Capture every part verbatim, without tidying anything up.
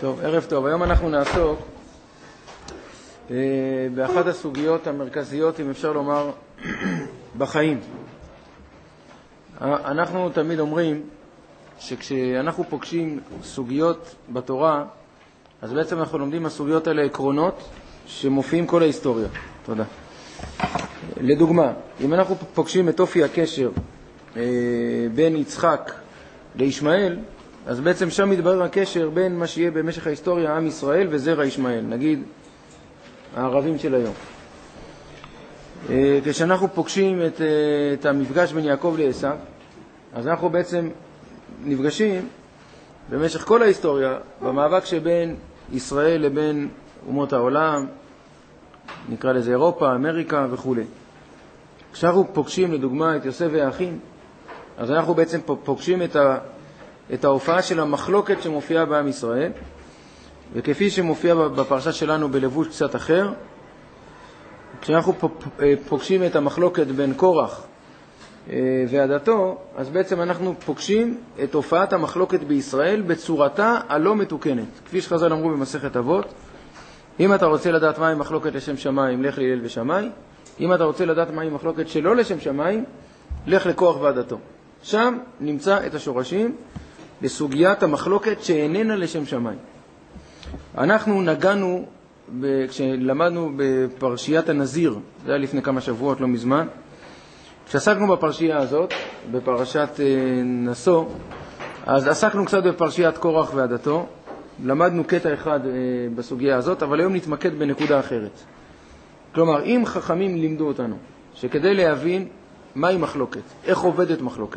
טוב, ערב טוב. היום אנחנו נעסוק אה, באחת הסוגיות המרכזיות, אם אפשר לומר, בחיים. אנחנו תמיד אומרים שכשאנחנו פוגשים סוגיות בתורה, אז בעצם אנחנו לומדים הסוגיות האלה עקרונות שמופיעים כל ההיסטוריה. תודה. לדוגמה, אם אנחנו פוגשים את אופי הקשר אה, בין יצחק לישמעאל, אז בעצם שם מתברר הקשר בין מה שיהיה במשך ההיסטוריה עם ישראל וזרע ישמעאל, נגיד הערבים של היום. כשאנחנו פוגשים את, את המפגש בין יעקב לעשו, אז אנחנו בעצם נפגשים במשך כל ההיסטוריה במאבק שבין ישראל לבין אומות העולם, נקרא לזה אירופה, אמריקה וכו'. כשאנחנו פוגשים לדוגמה את יוסף והאחים, אז אנחנו בעצם פוגשים את ה... את ההופעה של המחלוקת שמופיעה בעם ישראל, וכפי שמופיע בפרשה שלנו בלבוש קצת אחר, כשאנחנו פוגשים את המחלוקת בין קורח ועדתו, אז בעצם אנחנו פוגשים את הופעת המחלוקת בישראל בצורתה הלא מתוקנת. כפי שחז"ל אמרו במסכת אבות, אם אתה רוצה לדעת מהי מחלוקת לשם שמיים, לך להלל ושמאי. אם אתה רוצה לדעת מהי מחלוקת שלא לשם שמיים, לך לקורח ועדתו. שם נמצא את השורשים בסוגיית המחלוקת שאיננה לשם שמיים. אנחנו נגענו, ב... כשלמדנו בפרשיית הנזיר, זה היה לפני כמה שבועות, לא מזמן, כשעסקנו בפרשייה הזאת, בפרשת נשוא, אז עסקנו קצת בפרשיית קורח ועדתו, למדנו קטע אחד בסוגיה הזאת, אבל היום נתמקד בנקודה אחרת. כלומר, אם חכמים לימדו אותנו, שכדי להבין מהי מחלוקת, איך עובדת מחלוקת,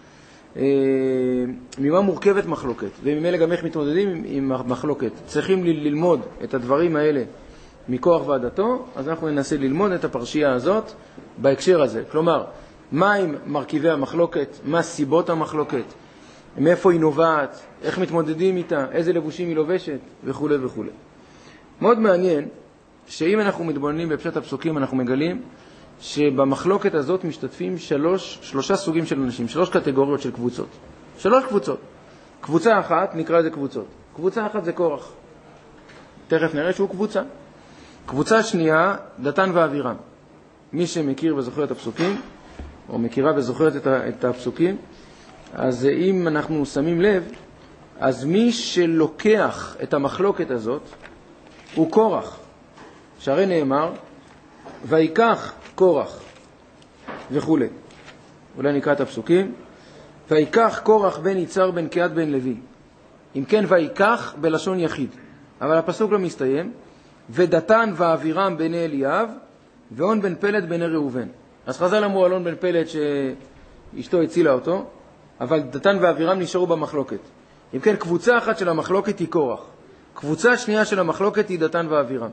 ממה מורכבת מחלוקת, וממילא גם איך מתמודדים עם מחלוקת, צריכים ללמוד את הדברים האלה מכוח ועדתו, אז אנחנו ננסה ללמוד את הפרשייה הזאת בהקשר הזה. כלומר, מהם מרכיבי המחלוקת, מה סיבות המחלוקת, מאיפה היא נובעת, איך מתמודדים איתה, איזה לבושים היא לובשת וכו' וכו'. מאוד מעניין שאם אנחנו מתבוננים בפשט הפסוקים, אנחנו מגלים שבמחלוקת הזאת משתתפים שלוש, שלושה סוגים של אנשים, שלוש קטגוריות של קבוצות. שלוש קבוצות. קבוצה אחת, נקרא לזה קבוצות. קבוצה אחת זה קורח. תכף נראה שהוא קבוצה. קבוצה שנייה, דתן ואבירם. מי שמכיר וזוכר את הפסוקים, או מכירה וזוכרת את, את הפסוקים, אז אם אנחנו שמים לב, אז מי שלוקח את המחלוקת הזאת, הוא קורח. שהרי נאמר, ויקח קורח וכו'. אולי נקרא את הפסוקים. ויקח קורח בן יצהר בן קהת בן לוי. אם כן ויקח בלשון יחיד. אבל הפסוק לא מסתיים. ודתן ואבירם בני אליאב ואון בן פלט בני ראובן. אז חז"ל אמרו על און בן פלט שאשתו הצילה אותו, אבל דתן ואבירם נשארו במחלוקת. אם כן קבוצה אחת של המחלוקת היא קורח. קבוצה שנייה של המחלוקת היא דתן ואבירם.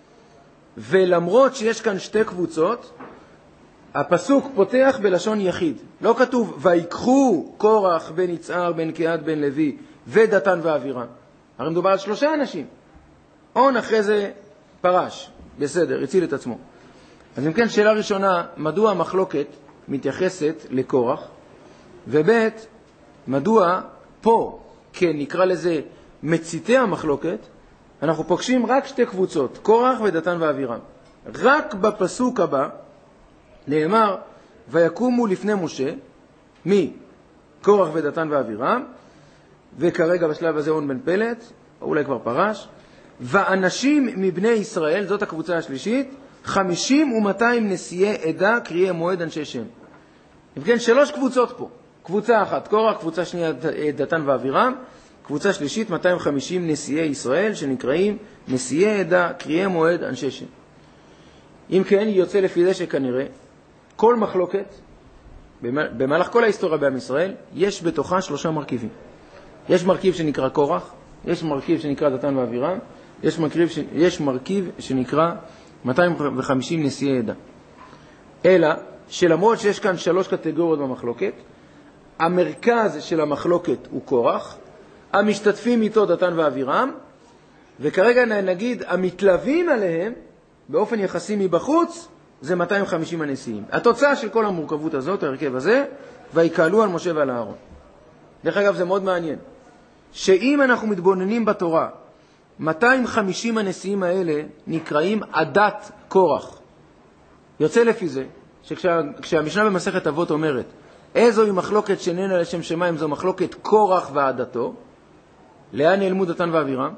ולמרות שיש כאן שתי קבוצות, הפסוק פותח בלשון יחיד. לא כתוב ויקחו קורח בן יצהר בן קהת בן לוי ודתן ואבירם. הרי מדובר על שלושה אנשים. און אחרי זה פרש, בסדר, הציל את עצמו. אז אם כן, שאלה ראשונה, מדוע המחלוקת מתייחסת לקורח? ובית, מדוע פה, כן, נקרא לזה מציתי המחלוקת, אנחנו פוגשים רק שתי קבוצות, קורח ודתן ואבירם. רק בפסוק הבא נאמר, ויקומו לפני משה, מי? קורח ודתן ואבירם, וכרגע בשלב הזה און בן פלט, או אולי כבר פרש, ואנשים מבני ישראל, זאת הקבוצה השלישית, חמישים ומאתיים נשיאי עדה, קריאי מועד אנשי שם. כן, שלוש קבוצות פה. קבוצה אחת, קורח, קבוצה שנייה, דתן ואבירם, קבוצה שלישית, מאתיים וחמישים נשיאי ישראל, שנקראים נשיאי עדה, קריאי מועד, אנשי שם. אם כן, יוצא לפי זה שכנראה, כל מחלוקת, במהלך כל ההיסטוריה בעם ישראל, יש בתוכה שלושה מרכיבים. יש מרכיב שנקרא קורח, יש מרכיב שנקרא דתן ואבירם, יש מרכיב, יש מרכיב שנקרא מאתיים וחמישים נשיאי עדה. אלא, שלמרות שיש כאן שלוש קטגוריות במחלוקת, המרכז של המחלוקת הוא קורח, המשתתפים איתו דתן ואבירם, וכרגע נגיד המתלווים עליהם באופן יחסי מבחוץ זה מאתיים וחמישים הנשיאים. התוצאה של כל המורכבות הזאת, ההרכב הזה, ויקהלו על משה ועל אהרון. דרך אגב, זה מאוד מעניין, שאם אנחנו מתבוננים בתורה מאתיים וחמישים הנשיאים האלה נקראים עדת קורח. יוצא לפי זה, שכשהמשנה במסכת אבות אומרת, איזוהי מחלוקת שאיננה לשם שמיים, זו מחלוקת קורח ועדתו, לאן נעלמו דתן ואבירם?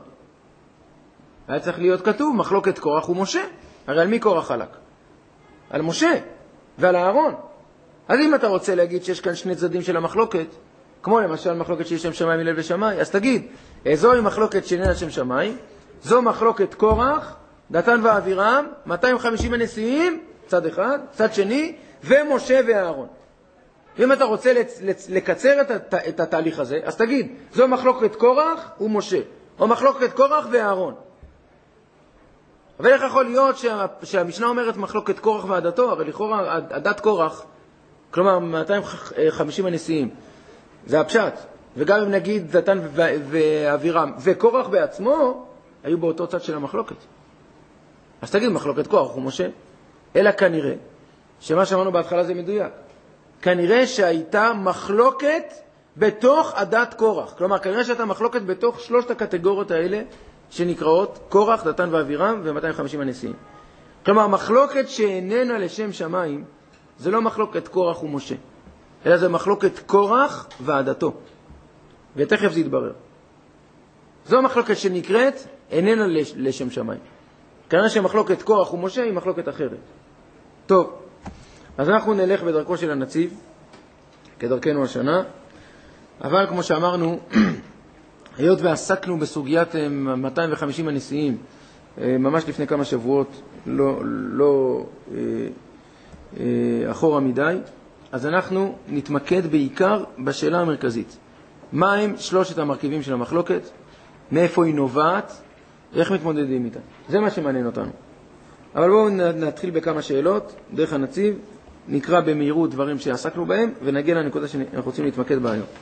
היה צריך להיות כתוב, מחלוקת קורח ומשה. הרי על מי קורח חלק? על משה ועל הארון. אז אם אתה רוצה להגיד שיש כאן שני צדדים של המחלוקת, כמו למשל מחלוקת שיש שם שמיים הלל ושמאי, אז תגיד, זוהי מחלוקת שאיננה לשם שמיים, זו מחלוקת קורח, דתן ואבירם, מאתיים וחמישים הנשיאים, צד אחד, צד שני, ומשה והארון. ואם אתה רוצה לצ- לצ- לקצר את, הת- את התהליך הזה, אז תגיד, זו מחלוקת קורח ומשה, או מחלוקת קורח והארון. אבל איך יכול להיות שה, שהמשנה אומרת מחלוקת קורח ועדתו, הרי לכאורה עדת קורח, כלומר מאתיים וחמישים הנשיאים, זה הפשט. וגם אם נגיד דתן ואבירם וקורח בעצמו, היו באותו צד של המחלוקת. אז תגיד מחלוקת קורח ומשה. אלא כנראה, שמה שאמרנו בהתחלה זה מדויק. כנראה שהייתה מחלוקת בתוך עדת קורח. כלומר, כנראה שהייתה מחלוקת בתוך שלושת הקטגוריות האלה, שנקראות קורח, דתן ואבירם ו-מאתיים וחמישים הנשיאים. כלומר, מחלוקת שאיננה לשם שמיים, זה לא מחלוקת קורח ומשה, אלא זה מחלוקת קורח ועדתו. ותכף זה יתברר. זו מחלוקת שנקראת איננה לשם שמיים. כנראה שמחלוקת קורח ומשה היא מחלוקת אחרת. טוב, אז אנחנו נלך בדרכו של הנציב, כדרכנו השנה, אבל כמו שאמרנו, היות ועסקנו בסוגיית מאתיים וחמישים הנשיאים, ממש לפני כמה שבועות, לא, לא אה, אה, אחורה מדי, אז אנחנו נתמקד בעיקר בשאלה המרכזית. מה הם שלושת המרכיבים של המחלוקת? מאיפה היא נובעת? איך מתמודדים איתה? זה מה שמעניין אותנו. אבל בואו נתחיל בכמה שאלות, דרך הנציב, נקרא במהירות דברים שעסקנו בהם, ונגיע לנקודה שאנחנו רוצים להתמקד בה היום.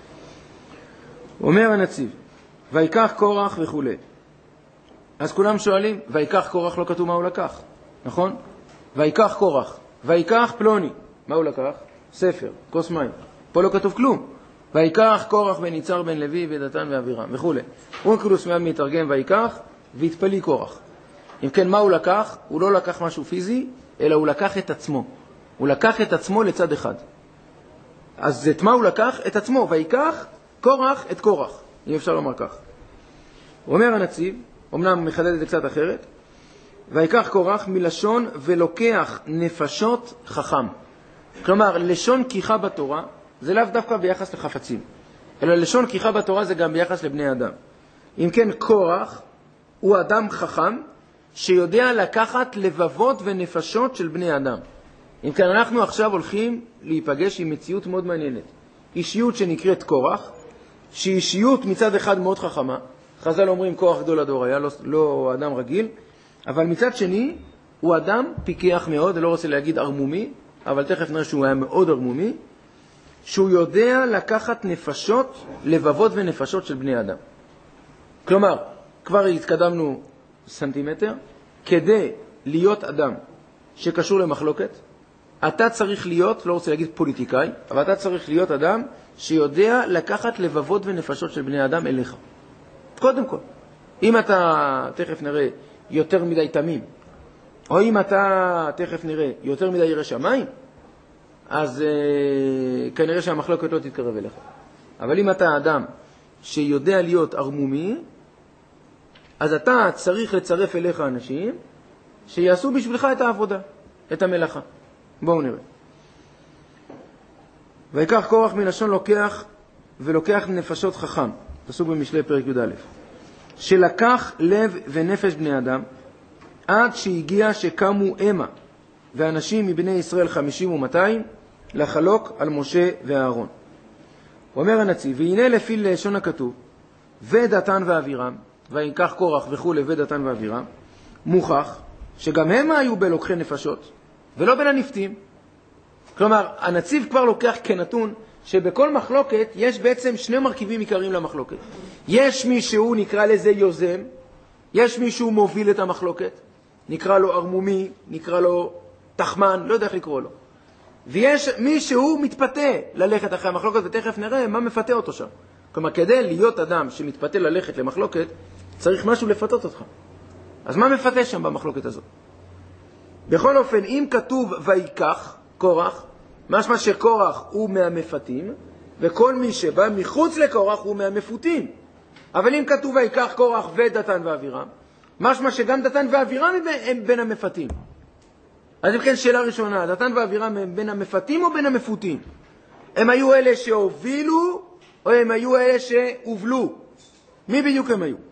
אומר הנציב, ויקח קורח וכו'. אז כולם שואלים, ויקח קורח לא כתוב מה הוא לקח, נכון? ויקח קורח, ויקח פלוני, מה הוא לקח? ספר, כוס מים. פה לא כתוב כלום. ויקח קורח בן יצהר בן לוי ודתן ואבירם וכו'. אונקלוס מיד מתרגם ויקח, והתפלי קורח. אם כן, מה הוא לקח? הוא לא לקח משהו פיזי, אלא הוא לקח את עצמו. הוא לקח את עצמו לצד אחד. אז את מה הוא לקח? את עצמו. ויקח קורח את קורח, אם אפשר לומר כך. אומר הנציב, אמנם מחדד את זה קצת אחרת, ויקח קורח מלשון ולוקח נפשות חכם. כלומר, לשון כיחה בתורה, זה לאו דווקא ביחס לחפצים, אלא לשון כיחה בתורה זה גם ביחס לבני אדם. אם כן, קורח הוא אדם חכם שיודע לקחת לבבות ונפשות של בני אדם. אם כן, אנחנו עכשיו הולכים להיפגש עם מציאות מאוד מעניינת. אישיות שנקראת קורח, שהיא אישיות מצד אחד מאוד חכמה, חז"ל אומרים כוח גדול הדור, היה לא, לא אדם רגיל, אבל מצד שני הוא אדם פיקח מאוד, לא רוצה להגיד ארמומי, אבל תכף נראה שהוא היה מאוד ארמומי, שהוא יודע לקחת נפשות, לבבות ונפשות של בני אדם. כלומר, כבר התקדמנו סנטימטר, כדי להיות אדם שקשור למחלוקת, אתה צריך להיות, לא רוצה להגיד פוליטיקאי, אבל אתה צריך להיות אדם שיודע לקחת לבבות ונפשות של בני אדם אליך. קודם כל, אם אתה, תכף נראה, יותר מדי תמים, או אם אתה, תכף נראה, יותר מדי ירא שמיים, אז אה, כנראה שהמחלוקת לא תתקרב אליך. אבל אם אתה אדם שיודע להיות ארמומי, אז אתה צריך לצרף אליך אנשים שיעשו בשבילך את העבודה, את המלאכה. בואו נראה. ויקח קורח מלשון לוקח ולוקח נפשות חכם, פסוק במשלי פרק י"א, שלקח לב ונפש בני אדם עד שהגיע שקמו אמה ואנשים מבני ישראל חמישים ומאתיים לחלוק על משה ואהרון. אומר הנציב, והנה לפי לשון הכתוב ודתן ואבירם, ויקח קורח וכו' ודתן ואבירם, מוכח שגם הם היו בלוקחי נפשות ולא בין הנפתים. כלומר, הנציב כבר לוקח כנתון שבכל מחלוקת יש בעצם שני מרכיבים עיקריים למחלוקת. יש מי שהוא נקרא לזה יוזם, יש מי שהוא מוביל את המחלוקת, נקרא לו ארמומי, נקרא לו תחמן, לא יודע איך לקרוא לו. ויש מי שהוא מתפתה ללכת אחרי המחלוקת, ותכף נראה מה מפתה אותו שם. כלומר, כדי להיות אדם שמתפתה ללכת למחלוקת, צריך משהו לפתות אותך. אז מה מפתה שם במחלוקת הזאת? בכל אופן, אם כתוב ויקח, קורח, משמע שקורח הוא מהמפתים, וכל מי שבא מחוץ לקורח הוא מהמפותים. אבל אם כתוב ויקח קורח ודתן ואבירם, משמע שגם דתן ואבירם הם בין המפתים. אז אם כן, שאלה ראשונה, דתן ואבירם הם בין המפתים או בין המפותים? הם היו אלה שהובילו, או הם היו אלה שהובלו? מי בדיוק הם היו?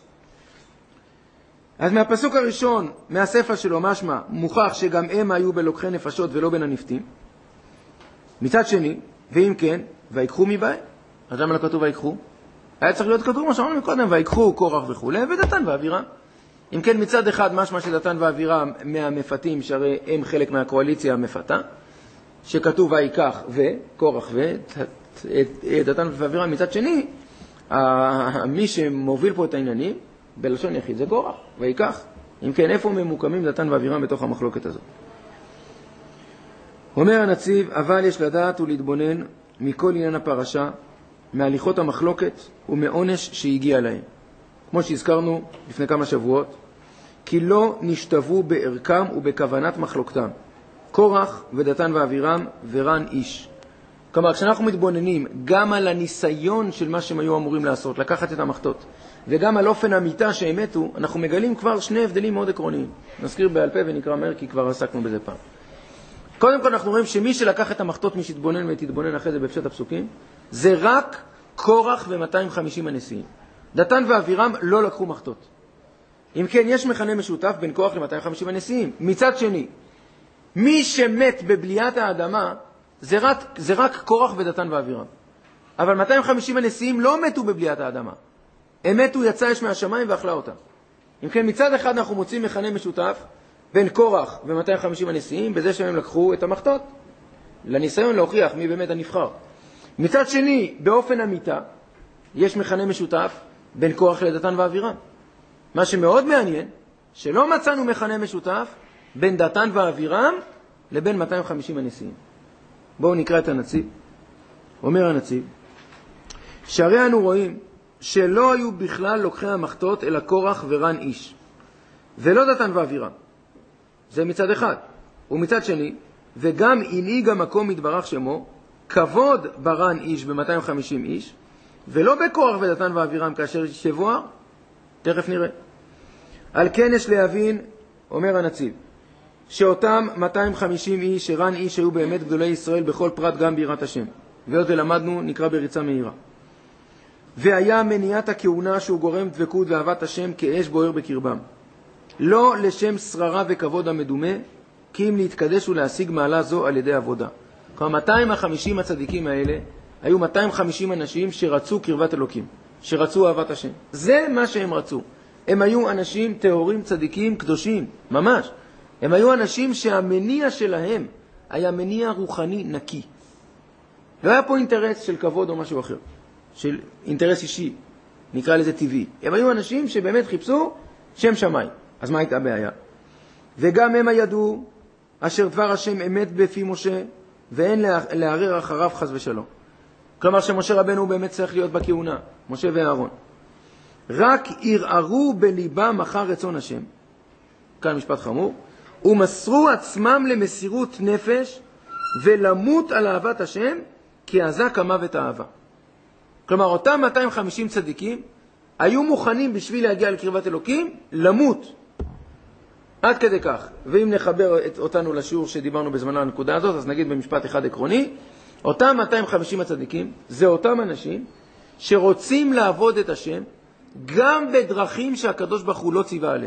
אז מהפסוק הראשון, מהספר שלו, משמע, מוכח שגם הם היו בלוקחי נפשות ולא בין הנפתים. מצד שני, ואם כן, ויקחו מבהם. אז למה לא כתוב ויקחו? היה צריך להיות כתוב מה שאמרנו מקודם, ויקחו קורח וכו', ודתן ואבירם. אם כן, מצד אחד, משמע שדתן ואבירם מהמפתים, שהרי הם חלק מהקואליציה המפתה, שכתוב ויקח וקורח ודתן ואבירם. מצד שני, מי שמוביל פה את העניינים, בלשון יחיד זה קורח, ויקח. אם כן, איפה ממוקמים דתן ואבירם בתוך המחלוקת הזאת? אומר הנציב, אבל יש לדעת ולהתבונן מכל עניין הפרשה, מהליכות המחלוקת ומעונש שהגיע להם. כמו שהזכרנו לפני כמה שבועות, כי לא נשתוו בערכם ובכוונת מחלוקתם. קורח ודתן ואבירם ורן איש. כלומר, כשאנחנו מתבוננים גם על הניסיון של מה שהם היו אמורים לעשות, לקחת את המחתות, וגם על אופן המיטה שהם מתו, אנחנו מגלים כבר שני הבדלים מאוד עקרוניים. נזכיר בעל פה ונקרא מהר כי כבר עסקנו בזה פעם. קודם כל אנחנו רואים שמי שלקח את המחתות, מי שהתבונן ותתבונן אחרי זה בפשט הפסוקים, זה רק קורח ו-מאתיים וחמישים הנשיאים. דתן ואבירם לא לקחו מחתות. אם כן, יש מכנה משותף בין קורח ל-מאתיים וחמישים הנשיאים. מצד שני, מי שמת בבליית האדמה, זה רק, זה רק קורח ודתן ואבירם. אבל מאתיים וחמישים הנשיאים לא מתו בבליית האדמה. הם מתו, יצא אש מהשמיים ואכלה אותה. אם כן, מצד אחד אנחנו מוצאים מכנה משותף בין קורח ו-מאתיים וחמישים הנשיאים, בזה שהם לקחו את המחתות, לניסיון להוכיח מי באמת הנבחר. מצד שני, באופן המיטה, יש מכנה משותף בין קורח לדתן ואבירם. מה שמאוד מעניין, שלא מצאנו מכנה משותף בין דתן ואבירם לבין מאתיים וחמישים הנשיאים. בואו נקרא את הנציב. אומר הנציב, שהרי אנו רואים שלא היו בכלל לוקחי המחתות אלא קורח ורן איש, ולא דתן ואבירם. זה מצד אחד. ומצד שני, וגם הנהיג המקום יתברך שמו, כבוד ברן איש ב-מאתיים וחמישים איש, ולא בקורח ודתן ואבירם כאשר שבוע, תכף נראה. על כן יש להבין, אומר הנציב, שאותם מאתיים וחמישים איש, שרן איש היו באמת גדולי ישראל בכל פרט גם ביראת השם. ועוד ולמדנו, נקרא בריצה מהירה. והיה מניעת הכהונה שהוא גורם דבקות ואהבת השם כאש בוער בקרבם. לא לשם שררה וכבוד המדומה, כי אם להתקדש ולהשיג מעלה זו על ידי עבודה. כלומר, מאתיים וחמישים הצדיקים האלה, היו מאתיים וחמישים אנשים שרצו קרבת אלוקים, שרצו אהבת השם. זה מה שהם רצו. הם היו אנשים טהורים, צדיקים, קדושים, ממש. הם היו אנשים שהמניע שלהם היה מניע רוחני נקי. לא היה פה אינטרס של כבוד או משהו אחר, של אינטרס אישי, נקרא לזה טבעי. הם היו אנשים שבאמת חיפשו שם שמיים. אז מה הייתה הבעיה? וגם הם הידעו אשר דבר השם אמת בפי משה, ואין לערער אחריו חס ושלום. כלומר שמשה רבנו הוא באמת צריך להיות בכהונה, משה ואהרון. רק ערערו בליבם אחר רצון השם, כאן משפט חמור, ומסרו עצמם למסירות נפש ולמות על אהבת השם, כי עזק המוות האהבה. כלומר, אותם מאתיים וחמישים צדיקים היו מוכנים בשביל להגיע לקרבת אלוקים, למות. עד כדי כך. ואם נחבר אותנו לשיעור שדיברנו בזמן הנקודה הזאת, אז נגיד במשפט אחד עקרוני, אותם מאתיים וחמישים הצדיקים, זה אותם אנשים שרוצים לעבוד את השם, גם בדרכים שהקדוש ברוך הוא לא ציווה עליהם.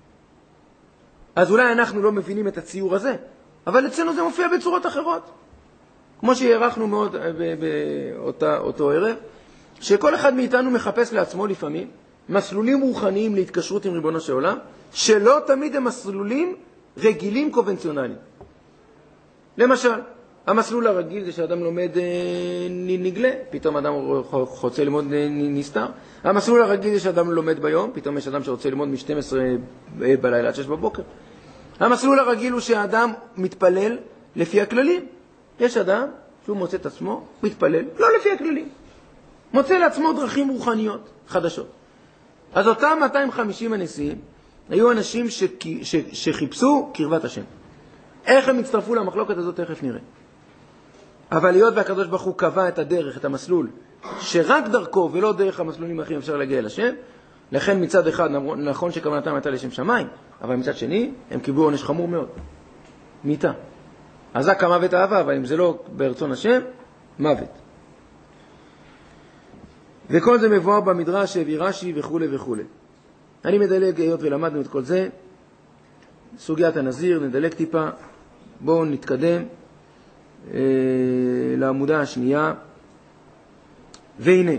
אז אולי אנחנו לא מבינים את הציור הזה, אבל אצלנו זה מופיע בצורות אחרות. כמו שהערכנו מאוד באותו ערב, שכל אחד מאיתנו מחפש לעצמו לפעמים מסלולים רוחניים להתקשרות עם ריבונו של עולם, שלא תמיד הם מסלולים רגילים קונבנציונליים. למשל, המסלול הרגיל זה שאדם לומד נגלה, פתאום אדם רוצה ללמוד נסתר. המסלול הרגיל זה שאדם לומד ביום, פתאום יש אדם שרוצה ללמוד מ-שתים עשרה בלילה עד שש בבוקר. המסלול הרגיל הוא שהאדם מתפלל לפי הכללים. יש אדם שהוא מוצא את עצמו, מתפלל, לא לפי הכללים. מוצא לעצמו דרכים רוחניות חדשות. אז אותם מאתיים וחמישים הנשיאים היו אנשים ש... ש... שחיפשו קרבת השם. איך הם הצטרפו למחלוקת הזאת, תכף נראה. אבל להיות והקדוש ברוך הוא קבע את הדרך, את המסלול, שרק דרכו ולא דרך המסלולים האחרים אפשר להגיע אל השם, לכן מצד אחד נכון שכוונתם הייתה לשם שמיים, אבל מצד שני הם קיבלו עונש חמור מאוד. מיתה. אז זה כמוות אהבה, אבל אם זה לא ברצון השם, מוות. וכל זה מבואר במדרש שהביא רש"י וכו' וכו'. אני מדלג, היות ולמדנו את כל זה, סוגיית הנזיר, נדלג טיפה, בואו נתקדם אה, לעמודה השנייה. והנה,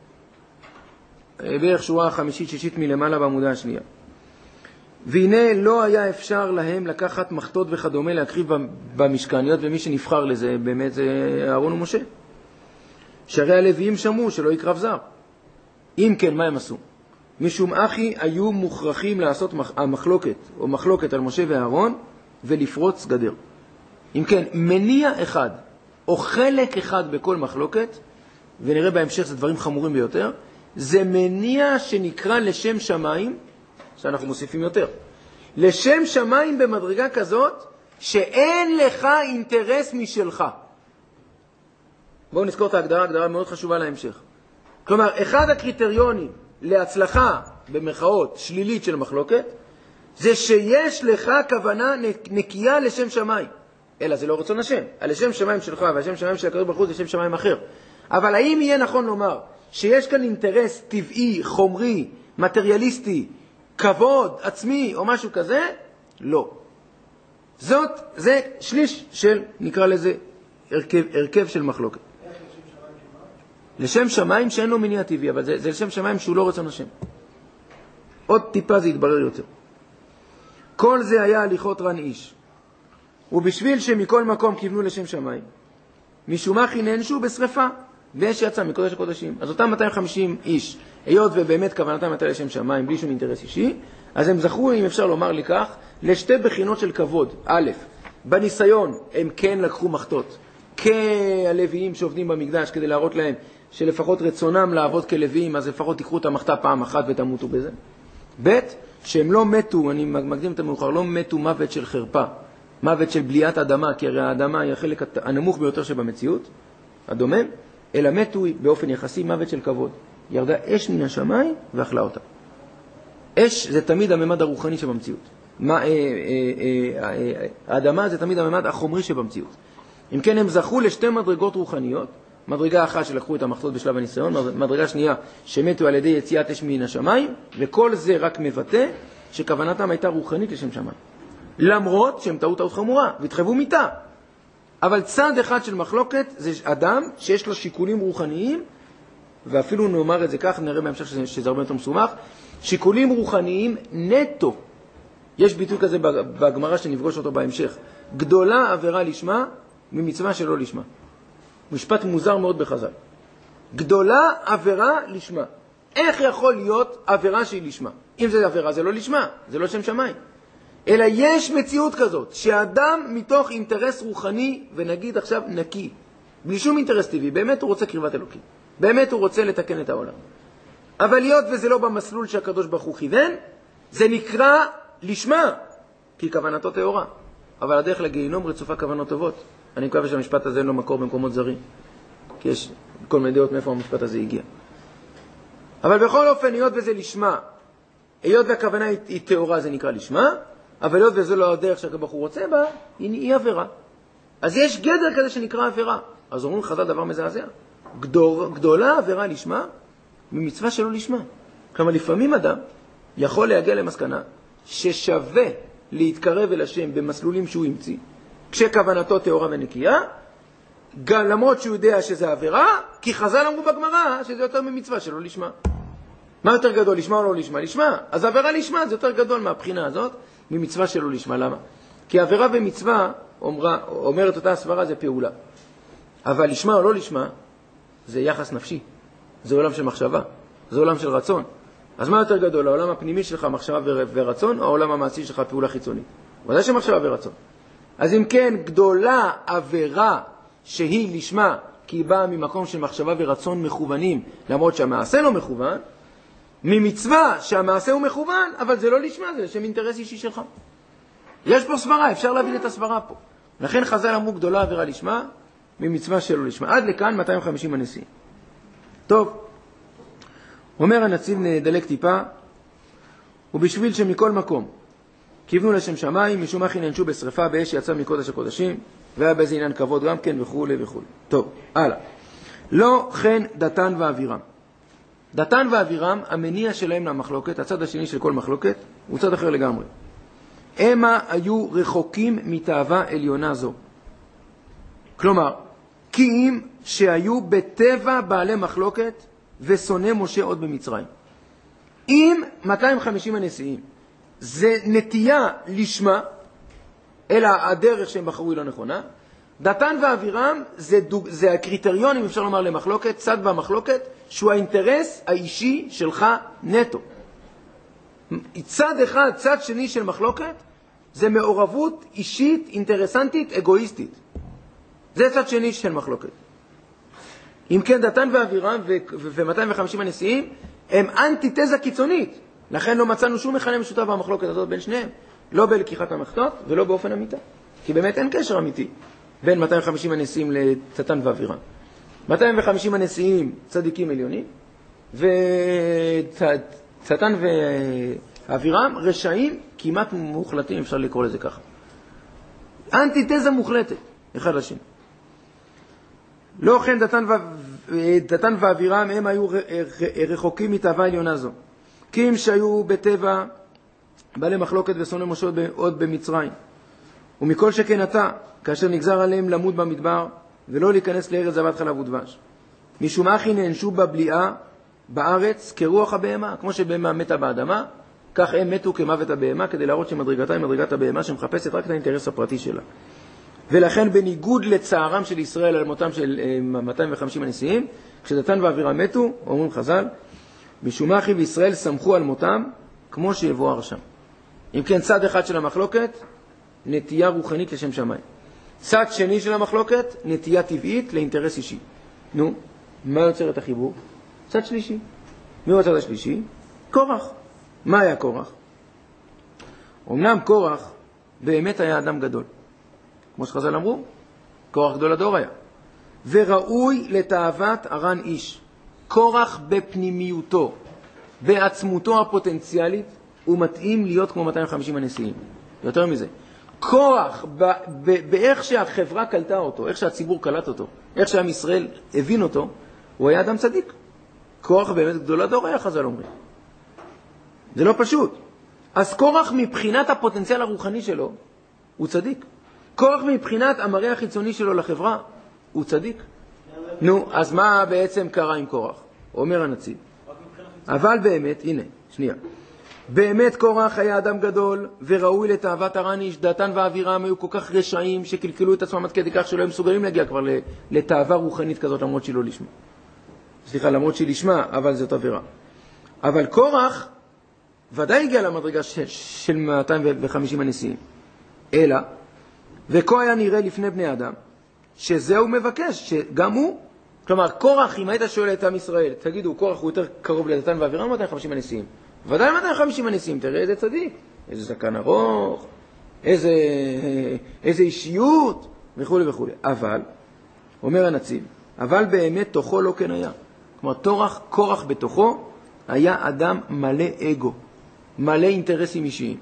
אה, בערך שורה חמישית שישית מלמעלה בעמודה השנייה. והנה לא היה אפשר להם לקחת מחתות וכדומה להקריב במשכניות, ומי שנבחר לזה באמת זה אהרון ומשה. שהרי הלוויים שמעו שלא יקרב זר. אם כן, מה הם עשו? משום אחי היו מוכרחים לעשות מחלוקת, או מחלוקת על משה ואהרון, ולפרוץ גדר. אם כן, מניע אחד, או חלק אחד בכל מחלוקת, ונראה בהמשך זה דברים חמורים ביותר, זה מניע שנקרא לשם שמיים, שאנחנו מוסיפים יותר. לשם שמיים במדרגה כזאת, שאין לך אינטרס משלך. בואו נזכור את ההגדרה, הגדרה מאוד חשובה להמשך. כלומר, אחד הקריטריונים להצלחה, במרכאות, שלילית של מחלוקת, זה שיש לך כוונה נקייה לשם שמיים. אלא זה לא רצון השם. הלשם שמיים שלך והשם שמיים של הקדוש ברוך הוא זה שם שמיים אחר. אבל האם יהיה נכון לומר שיש כאן אינטרס טבעי, חומרי, מטריאליסטי, כבוד, עצמי או משהו כזה? לא. זאת, זה שליש של, נקרא לזה, הרכב, הרכב של מחלוקת. לשם שמיים שאין לו מניע טבעי, אבל זה, זה לשם שמיים שהוא לא רצון השם. עוד טיפה זה יתברר יותר. כל זה היה הליכות רן איש. ובשביל שמכל מקום כיוונו לשם שמיים, משום אחי נענשו בשריפה, ואש יצא מקודש הקודשים. אז אותם מאתיים וחמישים איש, היות ובאמת כוונתם הייתה לשם שמיים, בלי שום אינטרס אישי, אז הם זכו, אם אפשר לומר לי כך, לשתי בחינות של כבוד. א', בניסיון הם כן לקחו מחתות, כהלוויים שעובדים במקדש, כדי להראות להם שלפחות רצונם לעבוד כלוויים, אז לפחות תיקחו את המחתה פעם אחת ותמותו בזה. ב', שהם לא מתו, אני מקדים את המאוחר, לא מתו מוות של חרפה, מוות של בליית אדמה, כי הרי האדמה היא החלק הנמוך ביותר שבמציאות, הדומם, אלא מתו באופן יחסי מוות של כבוד. ירדה אש מן השמיים ואכלה אותה. אש זה תמיד הממד הרוחני שבמציאות. מה, אה, אה, אה, אה, האדמה זה תמיד הממד החומרי שבמציאות. אם כן, הם זכו לשתי מדרגות רוחניות, מדרגה אחת שלקחו את המחתות בשלב הניסיון, מדרגה שנייה שמתו על ידי יציאת אש מן השמיים, וכל זה רק מבטא שכוונתם הייתה רוחנית לשם שמיים. למרות שהם טעו טעות חמורה, והתחייבו מיתה. אבל צד אחד של מחלוקת זה אדם שיש לו שיקולים רוחניים, ואפילו נאמר את זה כך, נראה בהמשך שזה, שזה הרבה יותר מסומך, שיקולים רוחניים נטו. יש ביטוי כזה בגמרא שנפגוש אותו בהמשך. גדולה עבירה לשמה ממצווה שלא לשמה. משפט מוזר מאוד בחז"ל. גדולה עבירה לשמה. איך יכול להיות עבירה שהיא לשמה? אם זה עבירה זה לא לשמה, זה לא שם שמיים. אלא יש מציאות כזאת, שאדם מתוך אינטרס רוחני, ונגיד עכשיו נקי, בלי שום אינטרס טבעי, באמת הוא רוצה קרבת אלוקים. באמת הוא רוצה לתקן את העולם. אבל להיות וזה לא במסלול שהקדוש ברוך הוא כיוון, זה נקרא לשמה, כי כוונתו טהורה. אבל הדרך לגיהינום רצופה כוונות טובות. אני מקווה שהמשפט הזה אין לו מקור במקומות זרים, כי יש כל מיני דעות מאיפה המשפט הזה הגיע. אבל בכל אופן, היות וזה לשמה, היות והכוונה היא, היא טהורה, זה נקרא לשמה, אבל היות וזה לא הדרך שהקדוש ברוך הוא רוצה בה, היא, היא עבירה. אז יש גדר כזה שנקרא עבירה. אז אומרים חז"ל דבר מזעזע. גדול, גדולה עבירה לשמה, ממצווה שלא לשמה. כלומר, לפעמים אדם יכול להגיע למסקנה ששווה להתקרב אל השם במסלולים שהוא המציא, כשכוונתו טהורה ונקייה, גם למרות שהוא יודע שזה עבירה, כי חז"ל אמרו בגמרא שזה יותר ממצווה שלא לשמה. מה יותר גדול, לשמה או לא לשמה? לשמה. אז עבירה לשמה זה יותר גדול מהבחינה הזאת, ממצווה שלא לשמה. למה? כי עבירה ומצווה, אומרה, אומרת אותה הסברה, זה פעולה. אבל לשמה או לא לשמה, זה יחס נפשי. זה עולם של מחשבה. זה עולם של רצון. אז מה יותר גדול? העולם הפנימי שלך מחשבה ורצון, או העולם המעשי שלך פעולה חיצונית? ודאי שמחשבה ורצון. אז אם כן, גדולה עבירה שהיא לשמה, כי היא באה ממקום של מחשבה ורצון מכוונים, למרות שהמעשה לא מכוון, ממצווה שהמעשה הוא מכוון, אבל זה לא לשמה, זה לשם אינטרס אישי שלך. יש פה סברה, אפשר להבין את הסברה פה. לכן חז"ל אמרו גדולה עבירה לשמה, ממצווה שלא לשמה. עד לכאן מאתיים וחמישים הנשיאים. טוב, אומר הנציב, נדלק טיפה, ובשביל שמכל מקום כיוונו לשם שמיים, משום אחי נענשו בשריפה באש יצא מקודש הקודשים, והיה באיזה עניין כבוד גם כן וכו' וכו'. טוב, הלאה. לא כן דתן ואבירם. דתן ואבירם, המניע שלהם למחלוקת, הצד השני של כל מחלוקת, הוא צד אחר לגמרי. המה היו רחוקים מתאווה עליונה זו. כלומר, כי אם שהיו בטבע בעלי מחלוקת ושונא משה עוד במצרים. אם מאתיים וחמישים הנשיאים זה נטייה לשמה, אלא הדרך שהם בחרו היא לא נכונה, דתן ואבירם זה, דוג... זה הקריטריון, אם אפשר לומר, למחלוקת, צד במחלוקת, שהוא האינטרס האישי שלך נטו. צד אחד, צד שני של מחלוקת, זה מעורבות אישית, אינטרסנטית, אגואיסטית. זה צד שני של מחלוקת. אם כן, דתן ואבירם ו-מאתיים וחמישים הנשיאים הם אנטיתזה קיצונית. לכן לא מצאנו שום מכנה משותף במחלוקת הזאת בין שניהם. לא בלקיחת המחטות ולא באופן אמיתה. כי באמת אין קשר אמיתי בין מאתיים וחמישים הנשיאים לדתן ואבירם. מאתיים וחמישים הנשיאים צדיקים עליונים, ודתן ואבירם רשעים כמעט מוחלטים, אפשר לקרוא לזה ככה. אנטיתזה מוחלטת, אחד לשני. לא כן דתן, ו... דתן ואבירם הם היו רחוקים מתאווה עליונה זו. כי אם שהיו בטבע בעלי מחלוקת ושונא משה עוד במצרים. ומכל שכן אתה, כאשר נגזר עליהם למות במדבר, ולא להיכנס לארץ זבת חלב ודבש. משום אחי נענשו בבליעה בארץ כרוח הבהמה, כמו שבהמה מתה באדמה, כך הם מתו כמוות הבהמה, כדי להראות שמדרגתה היא מדרגת הבהמה שמחפשת רק את האינטרס הפרטי שלה. ולכן בניגוד לצערם של ישראל על מותם של מאתיים וחמישים הנשיאים, כשדתן ואבירם מתו, אומרים חז"ל, משום אחי וישראל סמכו על מותם כמו שיבואר שם. אם כן, צד אחד של המחלוקת, נטייה רוחנית לשם שמיים. צד שני של המחלוקת, נטייה טבעית לאינטרס אישי. נו, מה יוצר את החיבור? צד שלישי. מי הוא הצד השלישי? קורח. מה היה קורח? אמנם קורח באמת היה אדם גדול. כמו שחז"ל אמרו, קורח גדול הדור היה. וראוי לתאוות הרן איש. קורח בפנימיותו, בעצמותו הפוטנציאלית, הוא מתאים להיות כמו מאתיים וחמישים הנשיאים. יותר מזה. קורח, באיך שהחברה קלטה אותו, איך שהציבור קלט אותו, איך שעם ישראל הבין אותו, הוא היה אדם צדיק. קורח באמת גדול הדור היה, חז"ל אומרים. זה לא פשוט. אז קורח מבחינת הפוטנציאל הרוחני שלו, הוא צדיק. קורח מבחינת המראה החיצוני שלו לחברה, הוא צדיק. נו, אז מה בעצם קרה עם קורח? אומר הנציב. אבל באמת, הנה, שנייה. באמת קורח היה אדם גדול וראוי לתאוות הרן איש. דתן ואבירם היו כל כך רשעים שקלקלו את עצמם עד כדי כך שלא הם מסוגלים להגיע כבר לתאווה רוחנית כזאת, למרות שהיא לא לשמה. סליחה, למרות שהיא לשמה, אבל זאת עבירה. אבל קורח ודאי הגיע למדרגה של, של מאתיים וחמישים הנשיאים. אלא, וכה היה נראה לפני בני אדם, שזה הוא מבקש, שגם הוא, כלומר, קורח, אם היית שואל את עם ישראל, תגידו, קורח הוא יותר קרוב לדתן ואבירם, מאתיים וחמישים הנשיאים. ודאי מאתיים וחמישים הנשיאים, תראה איזה צדיק, איזה זקן ארוך, איזה, איזה אישיות, וכו' וכו'. אבל, אומר הנציב, אבל באמת תוכו לא כן היה. כלומר, תורח, קורח בתוכו, היה אדם מלא אגו, מלא אינטרסים אישיים.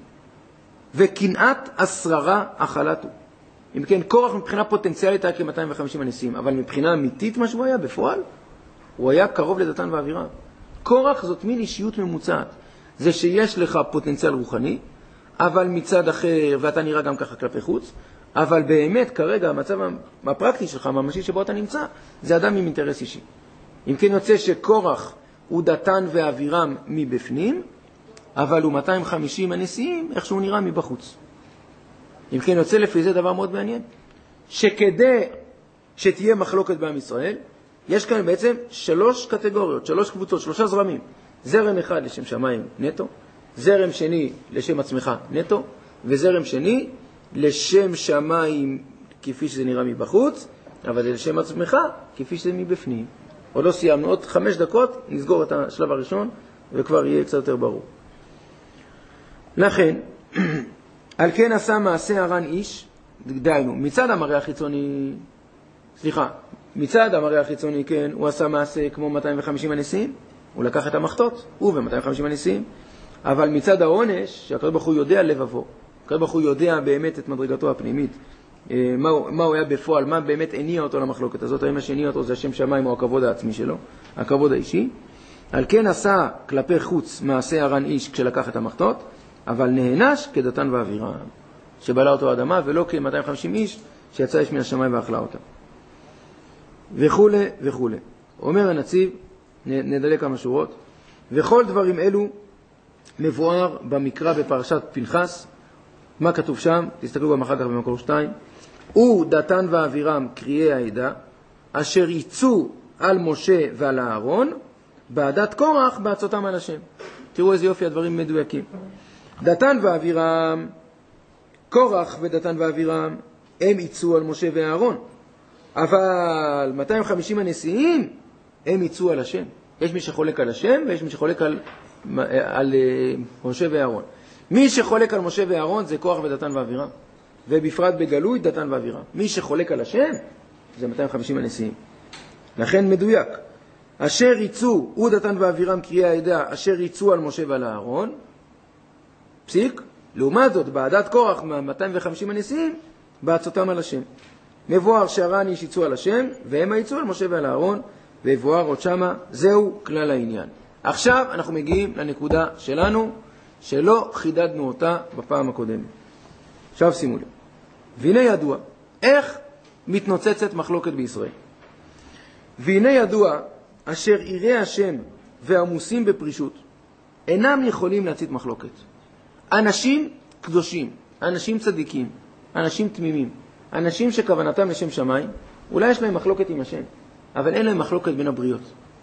וקנאת השררה אכלתו. אם כן, קורח מבחינה פוטנציאלית היה כ-מאתיים וחמישים הנשיאים, אבל מבחינה אמיתית מה שהוא היה בפועל, הוא היה קרוב לדתן ואבירם. קורח זאת מין אישיות ממוצעת. זה שיש לך פוטנציאל רוחני, אבל מצד אחר, ואתה נראה גם ככה כלפי חוץ, אבל באמת כרגע המצב הפרקטי שלך, הממשי שבו אתה נמצא, זה אדם עם אינטרס אישי. אם כן יוצא שקורח הוא דתן ואבירם מבפנים, אבל הוא מאתיים וחמישים הנשיאים, איך שהוא נראה מבחוץ. אם כן יוצא לפי זה דבר מאוד מעניין, שכדי שתהיה מחלוקת בעם ישראל, יש כאן בעצם שלוש קטגוריות, שלוש קבוצות, שלושה זרמים. זרם אחד לשם שמיים נטו, זרם שני לשם עצמך נטו, וזרם שני לשם שמיים כפי שזה נראה מבחוץ, אבל זה לשם עצמך כפי שזה מבפנים. עוד לא סיימנו, עוד חמש דקות נסגור את השלב הראשון, וכבר יהיה קצת יותר ברור. לכן, על כן עשה מעשה הרן איש, דיינו, מצד המראה החיצוני, סליחה, מצד המראה החיצוני, כן, הוא עשה מעשה כמו מאתיים וחמישים הנשיאים, הוא לקח את המחתות, הוא ו-מאתיים וחמישים הנשיאים, אבל מצד העונש, שהקדוש ברוך הוא יודע לבבו, הקדוש ברוך הוא יודע באמת את מדרגתו הפנימית, מה, מה הוא היה בפועל, מה באמת הניע אותו למחלוקת הזאת, האם מה שהניע אותו זה השם שמיים או הכבוד העצמי שלו, הכבוד האישי. על כן עשה כלפי חוץ מעשה הרן איש כשלקח את המחתות, אבל נהנש כדתן ואבירם, שבעלה אותו האדמה, ולא כ-מאתיים וחמישים איש שיצא איש מן השמיים ואכלה אותם. וכו' וכו'. אומר הנציב, נדלק כמה שורות, וכל דברים אלו מבואר במקרא בפרשת פנחס. מה כתוב שם? תסתכלו גם אחר כך במקור שתיים. הוא דתן ואבירם קריאי העדה, אשר יצאו על משה ועל אהרון, בעדת קורח בעצותם על השם. תראו איזה יופי הדברים מדויקים. דתן ואבירם, קורח ודתן ואבירם, הם יצאו על משה ואהרון. אבל מאתיים וחמישים הנשיאים, הם יצאו על השם. יש מי שחולק על השם, ויש מי שחולק על, על uh, משה ואהרון. מי שחולק על משה ואהרון זה קורח ודתן ואבירם. ובפרט בגלוי דתן ואבירם. מי שחולק על השם זה מאתיים וחמישים הנשיאים. לכן מדויק. אשר יצאו, הוא דתן ואבירם קריאי העדה, אשר יצאו על משה ועל אהרון, פסיק. לעומת זאת, בעדת קורח מאתיים וחמישים הנשיאים, בעצותם על השם. מבואר שהרן איש יצאו על השם, והם היצאו על משה ועל אהרון, ובואר עוד שמה, זהו כלל העניין. עכשיו אנחנו מגיעים לנקודה שלנו, שלא חידדנו אותה בפעם הקודמת. עכשיו שימו לב. והנה ידוע, איך מתנוצצת מחלוקת בישראל. והנה ידוע, אשר יראי השם ועמוסים בפרישות, אינם יכולים להצית מחלוקת. אנשים קדושים, אנשים צדיקים, אנשים תמימים, אנשים שכוונתם לשם שמיים, אולי יש להם מחלוקת עם השם, אבל אין להם מחלוקת בין הבריות.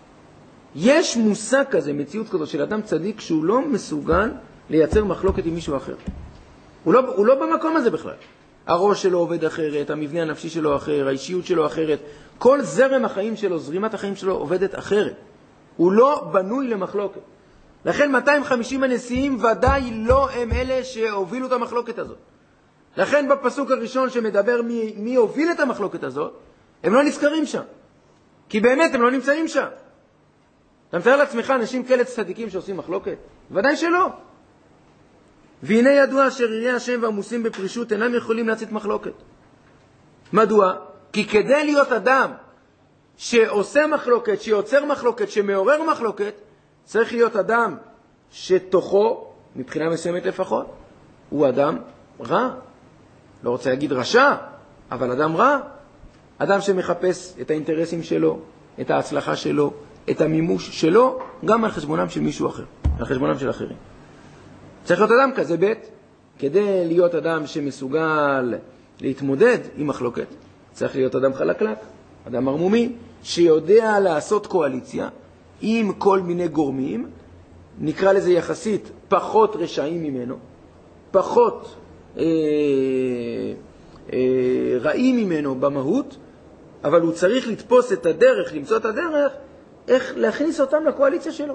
יש מושג כזה, מציאות כזו של אדם צדיק, שהוא לא מסוגל לייצר מחלוקת עם מישהו אחר. הוא לא, הוא לא במקום הזה בכלל. הראש שלו עובד אחרת, המבנה הנפשי שלו אחר, האישיות שלו אחרת, כל זרם החיים שלו, זרימת החיים שלו עובדת אחרת. הוא לא בנוי למחלוקת. לכן מאתיים וחמישים הנשיאים ודאי לא הם אלה שהובילו את המחלוקת הזאת. לכן בפסוק הראשון שמדבר מי, מי הוביל את המחלוקת הזאת, הם לא נזכרים שם. כי באמת הם לא נמצאים שם. אתה מתאר לעצמך אנשים כאלה צדיקים שעושים מחלוקת? ודאי שלא. והנה ידוע אשר יראי השם ועמוסים בפרישות אינם יכולים להצית מחלוקת. מדוע? כי כדי להיות אדם שעושה מחלוקת, שיוצר מחלוקת, שמעורר מחלוקת, צריך להיות אדם שתוכו, מבחינה מסוימת לפחות, הוא אדם רע. לא רוצה להגיד רשע, אבל אדם רע. אדם שמחפש את האינטרסים שלו, את ההצלחה שלו, את המימוש שלו, גם על חשבונם של מישהו אחר, על חשבונם של אחרים. צריך להיות אדם כזה בית, כדי להיות אדם שמסוגל להתמודד עם מחלוקת. צריך להיות אדם חלקלק, אדם ערמומי, שיודע לעשות קואליציה עם כל מיני גורמים, נקרא לזה יחסית פחות רשעים ממנו, פחות אה, אה, רעים ממנו במהות, אבל הוא צריך לתפוס את הדרך, למצוא את הדרך, איך להכניס אותם לקואליציה שלו.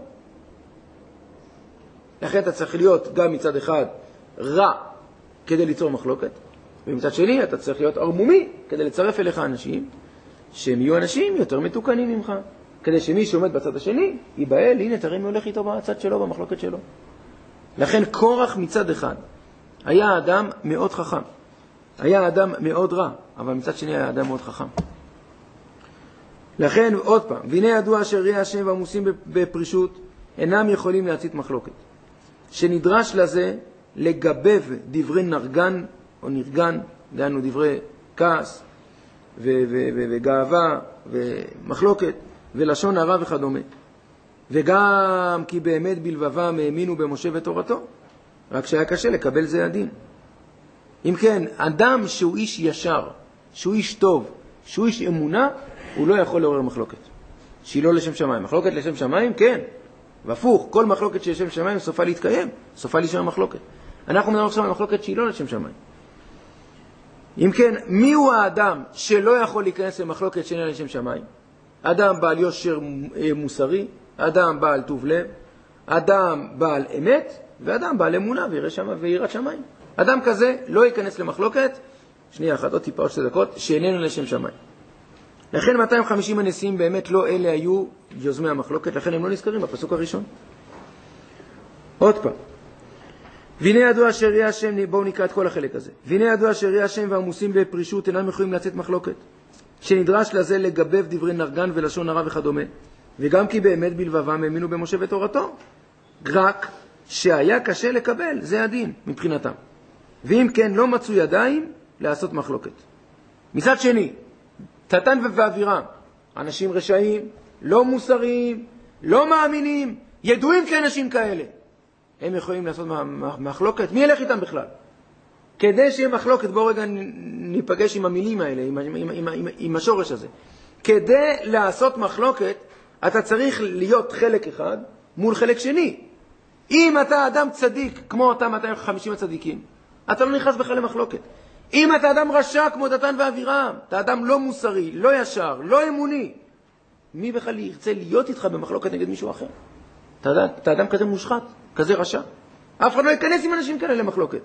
לכן אתה צריך להיות גם מצד אחד רע כדי ליצור מחלוקת, ומצד שני אתה צריך להיות ערמומי כדי לצרף אליך אנשים שהם יהיו אנשים יותר מתוקנים ממך, כדי שמי שעומד בצד השני ייבהל, הנה תראה מי הולך איתו בצד שלו, במחלוקת שלו. לכן קורח מצד אחד היה אדם מאוד חכם, היה אדם מאוד רע, אבל מצד שני היה אדם מאוד חכם. לכן עוד פעם, והנה ידוע אשר יראי השם ועמוסים בפרישות אינם יכולים להצית מחלוקת, שנדרש לזה לגבב דברי נרגן או נרגן, דהיינו דברי כעס ו- ו- ו- וגאווה ומחלוקת ולשון הרע וכדומה. וגם כי באמת בלבבם האמינו במשה ותורתו, רק שהיה קשה לקבל זה הדין. אם כן, אדם שהוא איש ישר, שהוא איש טוב, שהוא איש אמונה, הוא לא יכול לעורר מחלוקת שהיא לא לשם שמיים. מחלוקת לשם שמיים, כן, והפוך, כל מחלוקת שהיא לשם שמיים סופה להתקיים, סופה להישאר מחלוקת. אנחנו מדברים עכשיו על מחלוקת שהיא לא לשם שמיים. אם כן, מי הוא האדם שלא יכול להיכנס למחלוקת שאינה לשם שמיים? אדם בעל יושר מוסרי, אדם בעל טוב לב, אדם בעל אמת ואדם בעל אמונה ויראת שמיים. אדם כזה לא ייכנס למחלוקת, שנייה אחת, עוד טיפה, עוד שתי דקות, שאיננו לשם שמיים. לכן מאתיים וחמישים הנשיאים באמת לא אלה היו יוזמי המחלוקת, לכן הם לא נזכרים בפסוק הראשון. עוד פעם. והנה ידוע אשר יהיה השם, בואו נקרא את כל החלק הזה. והנה ידוע אשר יהיה השם והמוסים בפרישות אינם יכולים לצאת מחלוקת, שנדרש לזה לגבב דברי נרגן ולשון הרע וכדומה, וגם כי באמת בלבבם האמינו במשה ותורתו, רק שהיה קשה לקבל, זה הדין מבחינתם. ואם כן לא מצאו ידיים לעשות מחלוקת. מצד שני, תתן ואבירם, אנשים רשעים, לא מוסריים, לא מאמינים, ידועים כאנשים כאלה. הם יכולים לעשות מחלוקת? מי ילך איתם בכלל? כדי שיהיה מחלוקת, בואו רגע ניפגש עם המילים האלה, עם, עם, עם, עם, עם השורש הזה. כדי לעשות מחלוקת, אתה צריך להיות חלק אחד מול חלק שני. אם אתה אדם צדיק, כמו אותם מאתיים וחמישים הצדיקים, אתה לא נכנס בכלל למחלוקת. אם אתה אדם רשע כמו דתן ואבירם, אתה אדם לא מוסרי, לא ישר, לא אמוני, מי בכלל ירצה להיות איתך במחלוקת נגד מישהו אחר? אתה, אתה אדם כזה מושחת, כזה רשע. אף אחד לא ייכנס עם אנשים כאלה למחלוקת.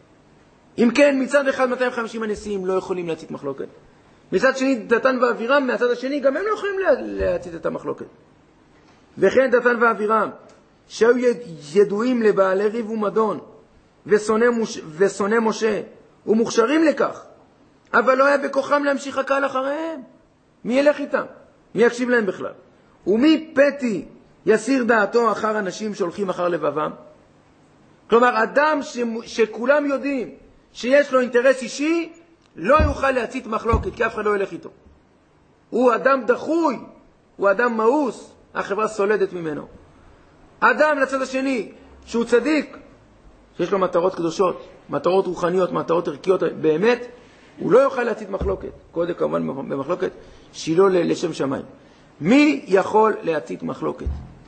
אם כן, מצד אחד מאתיים וחמישים הנשיאים לא יכולים להצית מחלוקת. מצד שני, דתן ואבירם, מהצד השני, גם הם לא יכולים להצית את המחלוקת. וכן דתן ואבירם, שהיו ידועים לבעלי ריב ומדון, ושונא, מוש... ושונא משה, ומוכשרים לכך, אבל לא היה בכוחם להמשיך הקהל אחריהם. מי ילך איתם? מי יקשיב להם בכלל? ומי פתי יסיר דעתו אחר אנשים שהולכים אחר לבבם? כלומר, אדם ש... שכולם יודעים שיש לו אינטרס אישי, לא יוכל להצית מחלוקת, כי אף אחד לא ילך איתו. הוא אדם דחוי, הוא אדם מאוס, החברה סולדת ממנו. אדם לצד השני, שהוא צדיק, שיש לו מטרות קדושות, מטרות רוחניות, מטרות ערכיות, באמת, הוא לא יוכל להצית מחלוקת. קודם כמובן במחלוקת, שהיא לא לשם שמיים. מי יכול להצית מחלוקת?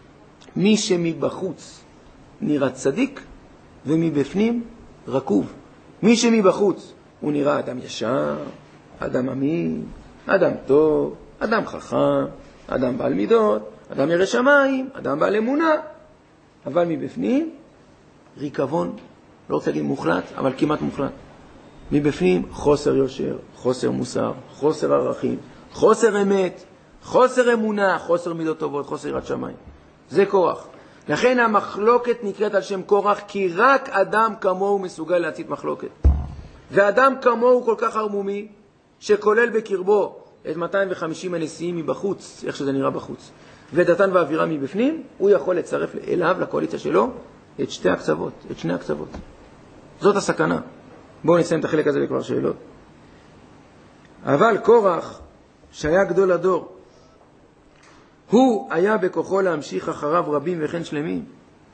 מי שמבחוץ נראה צדיק, ומבפנים רקוב. מי שמבחוץ הוא נראה אדם ישר, אדם אמין, אדם טוב, אדם חכם, אדם בעל מידות, אדם ירא שמיים, אדם בעל אמונה. אבל מבפנים, ריקבון, לא רוצה להגיד מוחלט, אבל כמעט מוחלט. מבפנים חוסר יושר, חוסר מוסר, חוסר ערכים, חוסר אמת, חוסר אמונה, חוסר מידות טובות, חוסר יראת שמיים. זה כורח. לכן המחלוקת נקראת על שם כורח, כי רק אדם כמוהו מסוגל להצית מחלוקת. ואדם כמוהו כל כך הרמומי, שכולל בקרבו את מאתיים וחמישים הנשיאים מבחוץ, איך שזה נראה בחוץ, ודתן ואבירם מבפנים, הוא יכול לצרף אליו, לקואליציה שלו, את שתי הקצוות, את שני הקצוות. זאת הסכנה. בואו נסיים את החלק הזה וכבר שאלות. אבל קורח, שהיה גדול הדור, הוא היה בכוחו להמשיך אחריו רבים וכן שלמים,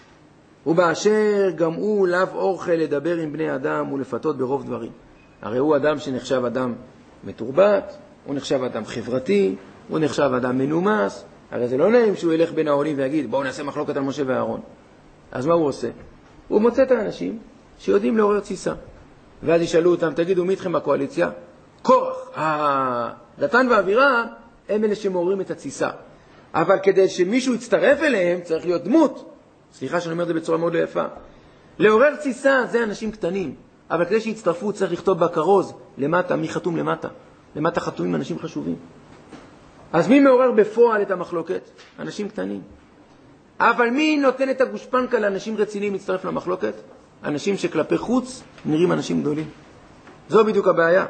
ובאשר גם הוא לאו אוכל לדבר עם בני אדם ולפתות ברוב דברים. הרי הוא אדם שנחשב אדם מתורבת, הוא נחשב אדם חברתי, הוא נחשב אדם מנומס. הרי זה לא נעים שהוא ילך בין העולים ויגיד בואו נעשה מחלוקת על משה ואהרון. אז מה הוא עושה? הוא מוצא את האנשים שיודעים לעורר תסיסה, ואז ישאלו אותם, תגידו מי איתכם בקואליציה? קורח, דתן ואבירם הם אלה שמעוררים את התסיסה, אבל כדי שמישהו יצטרף אליהם צריך להיות דמות. סליחה שאני אומר את זה בצורה מאוד לא יפה. לעורר תסיסה זה אנשים קטנים, אבל כדי שיצטרפו צריך לכתוב בכרוז למטה, מי חתום למטה? למטה חתומים אנשים חשובים. אז מי מעורר בפועל את המחלוקת? אנשים קטנים. אבל מי נותן את הגושפנקה לאנשים רציניים להצטרף למחלוקת? אנשים שכלפי חוץ נראים אנשים גדולים. זו בדיוק הבעיה.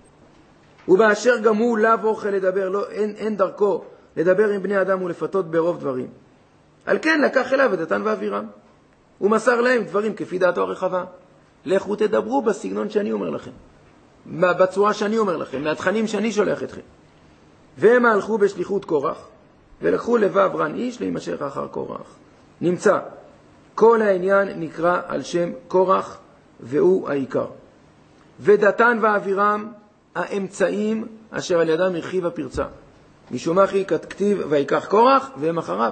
ובאשר גם הוא לאו אוכל לדבר, לא, אין, אין דרכו לדבר עם בני אדם ולפתות ברוב דברים. על כן לקח אליו את דתן ואבירם. הוא מסר להם דברים כפי דעתו הרחבה. לכו תדברו בסגנון שאני אומר לכם, בצורה שאני אומר לכם, מהתכנים שאני שולח אתכם. והם הלכו בשליחות קורח, ולקחו לבב רן איש להימשך אחר קורח. נמצא, כל העניין נקרא על שם קורח, והוא העיקר. ודתן ואבירם האמצעים אשר על ידם הרחיב הפרצה. משום אחי כתכתיב ויקח קורח, והם אחריו.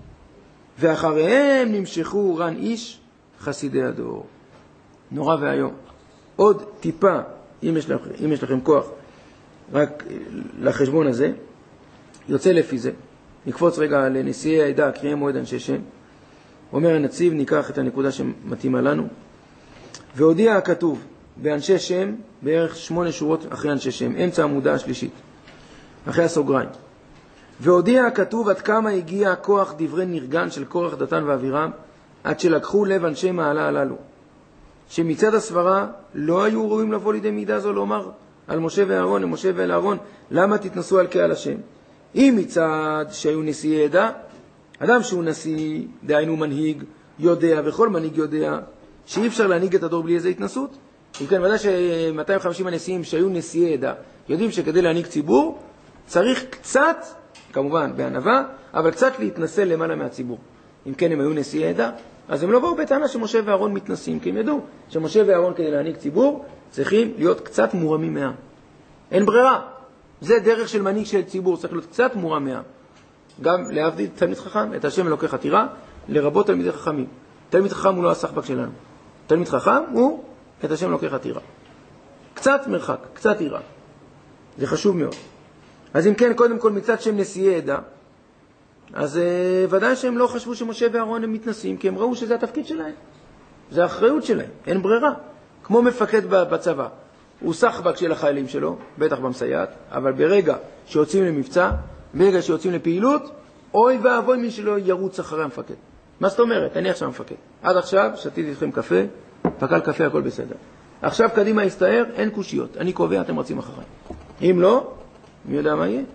ואחריהם נמשכו רן איש חסידי הדור. נורא והיום. עוד טיפה, אם יש לכם, אם יש לכם כוח, רק לחשבון הזה, יוצא לפי זה. נקפוץ רגע לנשיאי העדה, קריאי מועד אנשי שם. אומר הנציב, ניקח את הנקודה שמתאימה לנו. והודיע הכתוב באנשי שם, בערך שמונה שורות אחרי אנשי שם, אמצע העמודה השלישית, אחרי הסוגריים. והודיע הכתוב עד כמה הגיע כוח דברי נרגן של קורח, דתן ואבירם, עד שלקחו לב אנשי מעלה הללו, שמצד הסברה לא היו ראויים לבוא לידי מידה זו לומר על משה ואהרון, למשה ולאהרון, למה תתנסו על קהל השם? אם מצד שהיו נשיאי עדה, אדם שהוא נשיא, דהיינו מנהיג, יודע, וכל מנהיג יודע, שאי אפשר להנהיג את הדור בלי איזו התנסות. וכן, ודאי ש-מאתיים וחמישים הנשיאים שהיו נשיאי עדה, יודעים שכדי להנהיג ציבור, צריך קצת, כמובן בענווה, אבל קצת להתנסה למעלה מהציבור. אם כן הם היו נשיאי עדה, אז הם לא באו בטענה שמשה ואהרון מתנסים, כי הם ידעו שמשה ואהרון כדי להנהיג ציבור, צריכים להיות קצת מורמים מהעם. אין ברירה. זה דרך של מנהיג של ציבור, צריך להיות קצת מורם מהעם. גם להבדיל תלמיד חכם, את השם אלוקי חתירה, לרבות תלמידי חכמים. תלמיד חכם הוא לא הסחבק שלנו. תלמיד חכם הוא את השם אלוקי חתירה. קצת מרחק, קצת עירה. זה חשוב מאוד. אז אם כן, קודם כל מצד שהם נשיאי עדה, אז uh, ודאי שהם לא חשבו שמשה ואהרון הם מתנסים, כי הם ראו שזה התפקיד שלהם. זה האחריות שלהם, אין ברירה. כמו מפקד בצבא. הוא סחבק של החיילים שלו, בטח במסייעת, אבל ברגע שיוצאים למבצע, ברגע שיוצאים לפעילות, אוי ואבוי מי שלא ירוץ אחרי המפקד. מה זאת אומרת? אני עכשיו המפקד. עד עכשיו שתיתי אתכם קפה, פקל קפה, הכל בסדר. עכשיו קדימה יסתער, אין קושיות. אני קובע, אתם רצים אחריי. אם לא, מי יודע מה יהיה?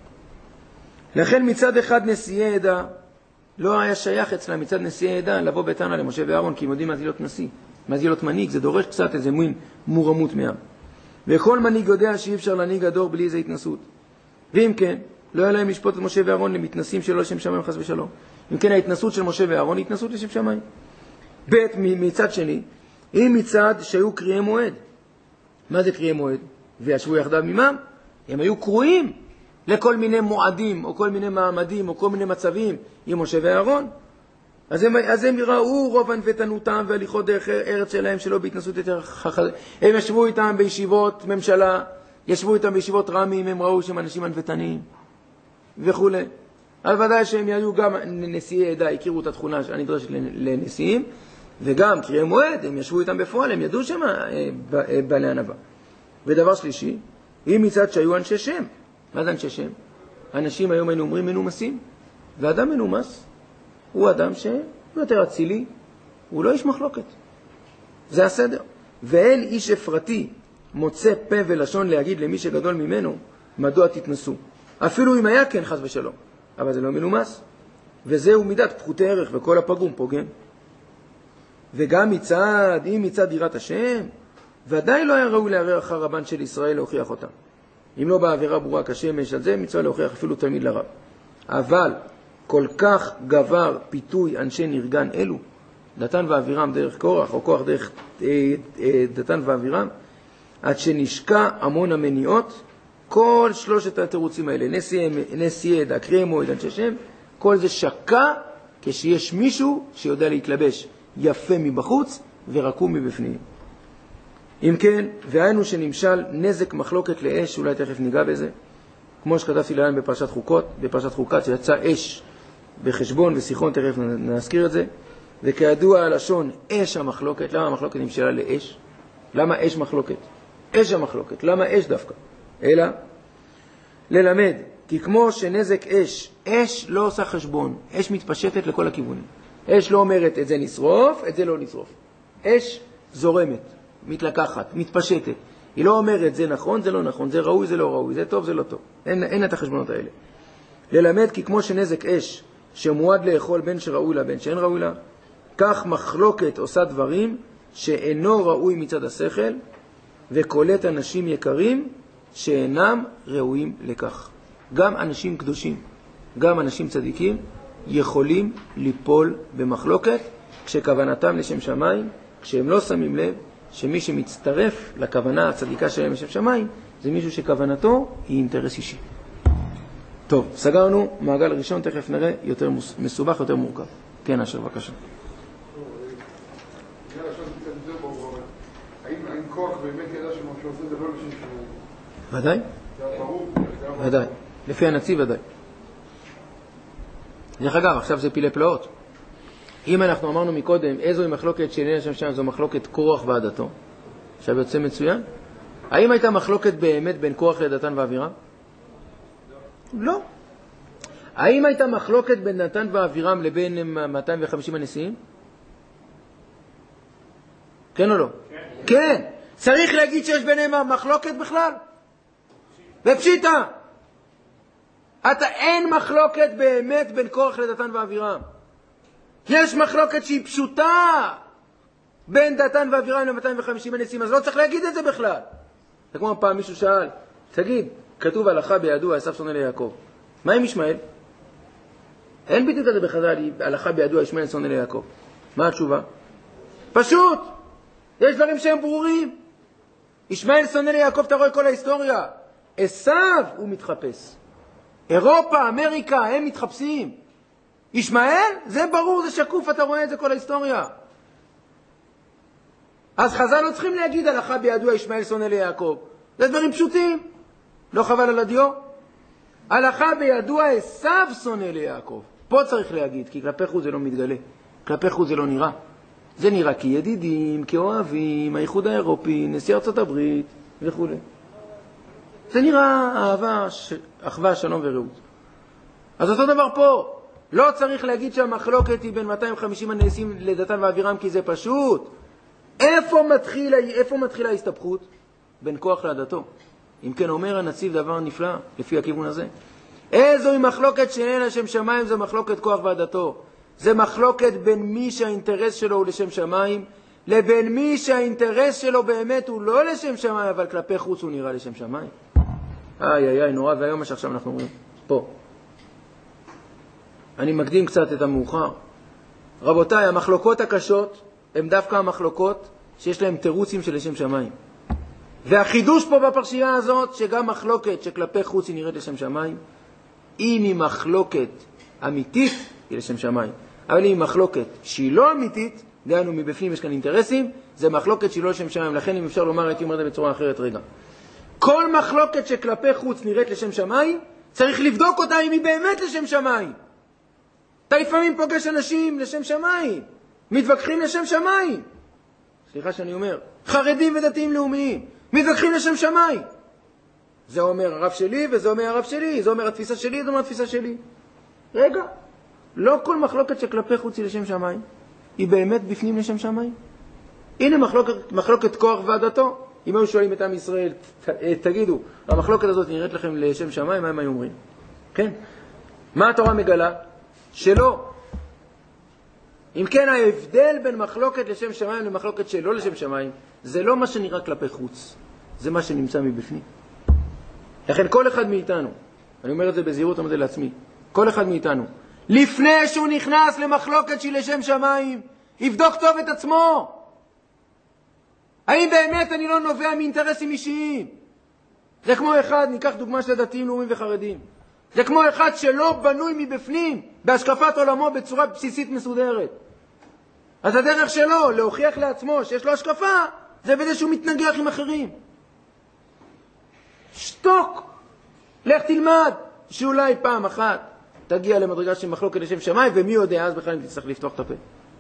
לכן מצד אחד נשיאי עדה, לא היה שייך אצלה מצד נשיאי עדה לבוא בטענה למשה ואהרון, כי הם יודעים מה זה להיות נשיא. מה זה להיות מנהיג, זה דורש קצת איזה מין מורמות מעם. וכל מנהיג יודע שאי אפשר להנהיג הדור בלי איזו התנסות. ואם כן, לא היה להם לשפוט את משה ואהרון למתנסים שלא לשם שמיים חס ושלום. אם כן, ההתנסות של משה ואהרון היא התנסות לשם שמיים. ב' מצד שני, אם מצד שהיו קריאי מועד. מה זה קריאי מועד? וישבו יחדיו ממם. הם היו קרואים לכל מיני מועדים, או כל מיני מעמדים, או כל מיני מצבים עם משה ואהרון. אז הם, אז הם ראו רוב ענוותנותם והליכות דרך ארץ שלהם שלא בהתנסות יותר חכם. הם ישבו איתם בישיבות ממשלה, ישבו איתם בישיבות רמים, הם ראו שהם אנשים ענוותניים וכו'. אבל ודאי שהם היו גם נשיאי עדה, הכירו את התכונה הנדרשת לנשיאים, וגם קריאי מועד, הם ישבו איתם בפועל, הם ידעו שהם בעלי ענווה. ודבר שלישי, אם מצד שהיו אנשי שם. מה זה אנשי שם? אנשים היום היינו אומרים מנומסים, ואדם מנומס הוא אדם שהוא יותר אצילי, הוא לא איש מחלוקת. זה הסדר. ואין איש אפרתי מוצא פה ולשון להגיד למי שגדול ממנו, מדוע תתנסו. אפילו אם היה כן חס ושלום. אבל זה לא מנומס. וזהו מידת פחותי ערך, וכל הפגום פוגם. וגם מצד, אם מצד יראת השם, ודאי לא היה ראוי לערער אחר רבן של ישראל להוכיח אותם. אם לא בעבירה ברורה כשמש, על זה מצווה להוכיח אפילו תלמיד לרב. אבל כל כך גבר פיתוי אנשי נרגן אלו, דתן ואבירם דרך קורח, או כוח דרך אה, אה, דתן ואבירם, עד שנשקע המון המניעות, כל שלושת התירוצים האלה, נשיאי עדה, קריאי מועד, אנשי שם, כל זה שקע כשיש מישהו שיודע להתלבש יפה מבחוץ ורקום מבפנים. אם כן, והיינו שנמשל נזק מחלוקת לאש, אולי תכף ניגע בזה, כמו שכתבתי להן בפרשת חוקות, בפרשת חוקת שיצא אש בחשבון ושיחון, תכף נזכיר את זה, וכידוע הלשון אש המחלוקת. למה המחלוקת נמשלה לאש? למה אש מחלוקת? אש המחלוקת, למה אש דווקא? אלא ללמד, כי כמו שנזק אש, אש לא עושה חשבון, אש מתפשטת לכל הכיוונים. אש לא אומרת את זה נשרוף, את זה לא נשרוף. אש זורמת, מתלקחת, מתפשטת. היא לא אומרת זה נכון, זה לא נכון, זה ראוי, זה לא ראוי, זה טוב, זה לא טוב. אין, אין את החשבונות האלה. ללמד כי כמו שנזק אש שמועד לאכול בין שראוי לה בין שאין ראוי לה, כך מחלוקת עושה דברים שאינו ראוי מצד השכל, וקולט אנשים יקרים שאינם ראויים לכך. גם אנשים קדושים, גם אנשים צדיקים, יכולים ליפול במחלוקת כשכוונתם לשם שמיים, כשהם לא שמים לב שמי שמצטרף לכוונה הצדיקה שלהם לשם שמיים, זה מישהו שכוונתו היא אינטרס אישי. טוב, סגרנו מעגל ראשון, תכף נראה יותר מסובך, יותר מורכב. כן, אשר, בבקשה. האם כוח באמת ידע שמה שעושה זה לא לשם שמיים? ודאי? ודאי. לפי הנציב ודאי. דרך אגב, עכשיו זה פילי פלאות. אם אנחנו אמרנו מקודם, איזו היא מחלוקת שאיננה לשם שמיים, זו מחלוקת קורח ועדתו. עכשיו יוצא מצוין. האם הייתה מחלוקת באמת בין קורח לדתן ואבירם? לא. האם הייתה מחלוקת בין דתן ואבירם לבין מאתיים וחמישים הנשיאים? כן או לא? כן. כן. צריך להגיד שיש ביניהם מחלוקת בכלל? בפשיטה. אתה אין מחלוקת באמת בין קורח לדתן ואבירם. יש מחלוקת שהיא פשוטה בין דתן ואבירם ל-מאתיים וחמישים הנשיאים, אז לא צריך להגיד את זה בכלל. זה כמו פעם מישהו שאל, תגיד, כתוב הלכה בידוע, עשיו שונא ליעקב. מה עם ישמעאל? אין בדיוק את זה בחז"ל, הלכה בידוע, ישמעאל שונא ליעקב. מה התשובה? פשוט. יש דברים שהם ברורים. ישמעאל שונא ליעקב, אתה רואה כל ההיסטוריה. עשיו הוא מתחפש. אירופה, אמריקה, הם מתחפשים. ישמעאל, זה ברור, זה שקוף, אתה רואה את זה כל ההיסטוריה. אז חז"ל לא צריכים להגיד הלכה בידוע ישמעאל שונא ליעקב. זה דברים פשוטים. לא חבל על הדיו? הלכה בידוע עשיו שונא ליעקב. פה צריך להגיד, כי כלפי חוץ זה לא מתגלה. כלפי חוץ זה לא נראה. זה נראה כידידים, כאוהבים, האיחוד האירופי, נשיא ארצות הברית וכו'. זה נראה אהבה, ש... אחווה, שלום ורעות. אז אותו דבר פה. לא צריך להגיד שהמחלוקת היא בין מאתיים וחמישים הנשיאים לדתן ואבירם, כי זה פשוט. איפה מתחילה, איפה מתחילה ההסתבכות? בין כוח לדתו. אם כן אומר הנציב דבר נפלא, לפי הכיוון הזה. איזוהי מחלוקת שאין לשם שמיים, זה מחלוקת כוח ועדתו. זה מחלוקת בין מי שהאינטרס שלו הוא לשם שמיים, לבין מי שהאינטרס שלו באמת הוא לא לשם שמיים, אבל כלפי חוץ הוא נראה לשם שמיים. איי איי איי, נורא והיום מה שעכשיו אנחנו אומרים. פה. אני מקדים קצת את המאוחר. רבותיי, המחלוקות הקשות הן דווקא המחלוקות שיש להן תירוצים של לשם שמיים. והחידוש פה בפרשייה הזאת, שגם מחלוקת שכלפי חוץ היא נראית לשם שמיים, אם היא מחלוקת אמיתית, היא לשם שמיים. אבל אם היא מחלוקת שהיא לא אמיתית, דהיינו מבפנים יש כאן אינטרסים, זה מחלוקת שהיא לא לשם שמיים. לכן אם אפשר לומר, הייתי אומר את זה בצורה אחרת רגע. כל מחלוקת שכלפי חוץ נראית לשם שמיים, צריך לבדוק אותה אם היא באמת לשם שמיים. אתה לפעמים פוגש אנשים לשם שמיים, מתווכחים לשם שמיים. סליחה שאני אומר, חרדים ודתיים לאומיים, מתווכחים לשם שמיים. זה אומר הרב שלי וזה אומר הרב שלי, זה אומר התפיסה שלי, זה אומר התפיסה שלי. רגע, לא כל מחלוקת שכלפי חוץ היא לשם שמיים, היא באמת בפנים לשם שמיים. הנה מחלוקת, מחלוקת כוח ועדתו. אם היו שואלים את עם ישראל, ת, תגידו, המחלוקת הזאת נראית לכם לשם שמיים, מה הם היו אומרים? כן? מה התורה מגלה? שלא. אם כן, ההבדל בין מחלוקת לשם שמיים למחלוקת שלא לשם שמיים, זה לא מה שנראה כלפי חוץ, זה מה שנמצא מבפנים. לכן כל אחד מאיתנו, אני אומר את זה בזהירות, אני אומר את זה לעצמי, כל אחד מאיתנו, לפני שהוא נכנס למחלוקת שהיא לשם שמיים, יבדוק טוב את עצמו. האם באמת אני לא נובע מאינטרסים אישיים? זה כמו אחד, ניקח דוגמה של דתיים, לאומיים וחרדים. זה כמו אחד שלא בנוי מבפנים, בהשקפת עולמו בצורה בסיסית מסודרת. אז הדרך שלו להוכיח לעצמו שיש לו השקפה, זה בזה שהוא מתנגח עם אחרים. שתוק. לך תלמד, שאולי פעם אחת תגיע למדרגה של מחלוקת לשם שמיים, ומי יודע אז בכלל אם תצטרך לפתוח את הפה.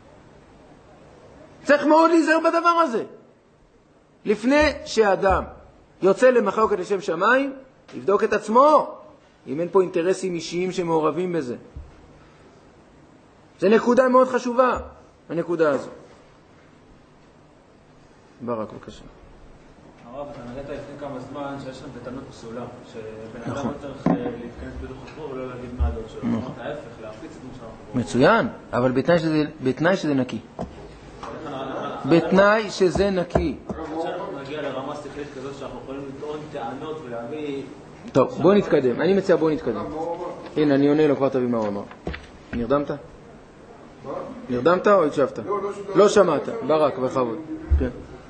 צריך מאוד להיזהר בדבר הזה. לפני שאדם יוצא למחלוקת לשם שמיים, יבדוק את עצמו, אם אין פה אינטרסים אישיים שמעורבים בזה. זה נקודה מאוד חשובה, הנקודה הזו. ברק, בבקשה. הרב, אתה נגעת לפני כמה זמן שיש שם בטענות פסולה, שבן אדם לא צריך להתכנס בדוח החבור ולא להגיד מה הדעות שלו. אמרת ההפך, להפיץ את מושלם החבור. מצוין, אבל בתנאי שזה נקי. בתנאי שזה נקי. כשאנחנו נגיע לרמה שכלית כזאת שאנחנו יכולים לטעון טענות ולהביא... טוב, בוא נתקדם. אני מציע בוא נתקדם. הנה, אני עונה לו, כבר תביא מה הוא אמר. נרדמת? נרדמת או הקשבת? לא שמעת. ברק, בכבוד. כן.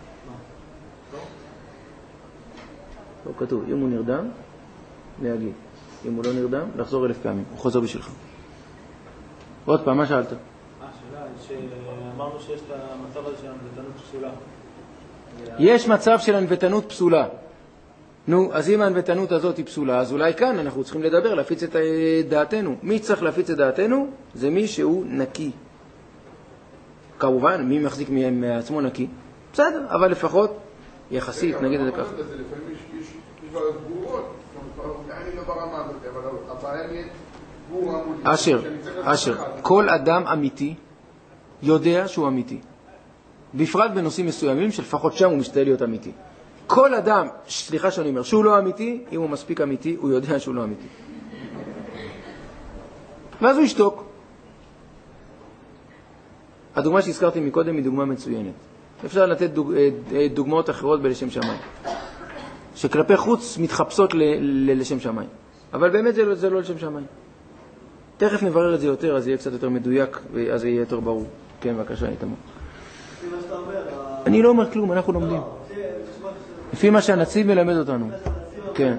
לא כתוב, אם הוא נרדם, להגיד. אם הוא לא נרדם, לחזור אלף פעמים. הוא חוזר בשבילך. עוד פעם, מה שאלת? השאלה היא שאמרנו שיש את המצב הזה של הנבטנות פסולה. יש מצב של הנבטנות פסולה. נו, אז אם הנבטנות הזאת היא פסולה, אז אולי כאן אנחנו צריכים לדבר, להפיץ את דעתנו. מי צריך להפיץ את דעתנו? זה מי שהוא נקי. כמובן, מי מחזיק מעצמו נקי? בסדר, אבל לפחות יחסית, נגיד את זה ככה. לפעמים יש בעיות ברורות, אני לא ברמה הזאת, אבל הבעיה נהיית ברורה מולי. אשר, אשר, כל אדם אמיתי יודע שהוא אמיתי. בפרט בנושאים מסוימים שלפחות שם הוא משתדל להיות אמיתי. כל אדם, סליחה שאני אומר, שהוא לא אמיתי, אם הוא מספיק אמיתי, הוא יודע שהוא לא אמיתי. ואז הוא ישתוק. הדוגמה שהזכרתי מקודם היא דוגמה מצוינת. אפשר לתת דוג... דוגמאות אחרות בלשם שמיים. שכלפי חוץ מתחפשות ל... ל... לשם שמיים. אבל באמת זה לא, זה לא לשם שמיים. תכף נברר את זה יותר, אז יהיה קצת יותר מדויק, ואז יהיה יותר ברור. כן, בבקשה, איתמר. אני לא אומר כלום, אנחנו לומדים. לפי מה שהנציב מלמד אותנו. כן.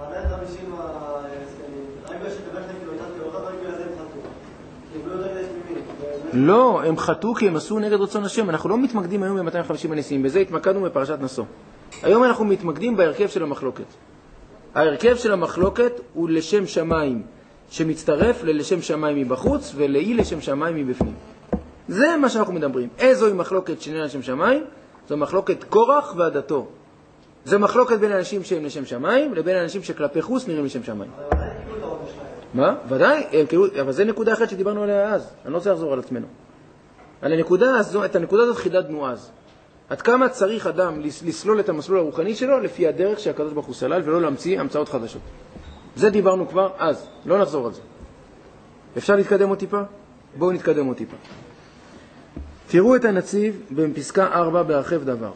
לא, הם חטאו כי הם עשו נגד רצון השם. אנחנו לא מתמקדים היום ב-מאתיים וחמישים הנשיאים, בזה התמקדנו בפרשת נשוא. היום אנחנו מתמקדים בהרכב של המחלוקת. ההרכב של המחלוקת הוא לשם שמיים שמצטרף ללשם שמיים מבחוץ ולאי לשם שמיים מבפנים. זה מה שאנחנו מדברים. איזוהי מחלוקת שנראה לשם שמיים? זו מחלוקת קורח ועדתו. זו מחלוקת בין אנשים שהם לשם שמיים לבין אנשים שכלפי חוץ נראים לשם שמיים. מה? ודאי, אבל זה נקודה אחת שדיברנו עליה אז. אני לא רוצה לחזור על עצמנו. על הנקודה הזו, את הנקודה הזאת חידדנו אז. עד כמה צריך אדם לסלול את המסלול הרוחני שלו לפי הדרך שהקדוש ברוך הוא סלל ולא להמציא המצאות חדשות. זה דיברנו כבר אז. לא נחזור על זה. אפשר להתקדם עוד טיפה? בואו נתקדם עוד טיפה. תראו את הנציב בפסקה ארבע בהרחב דבר.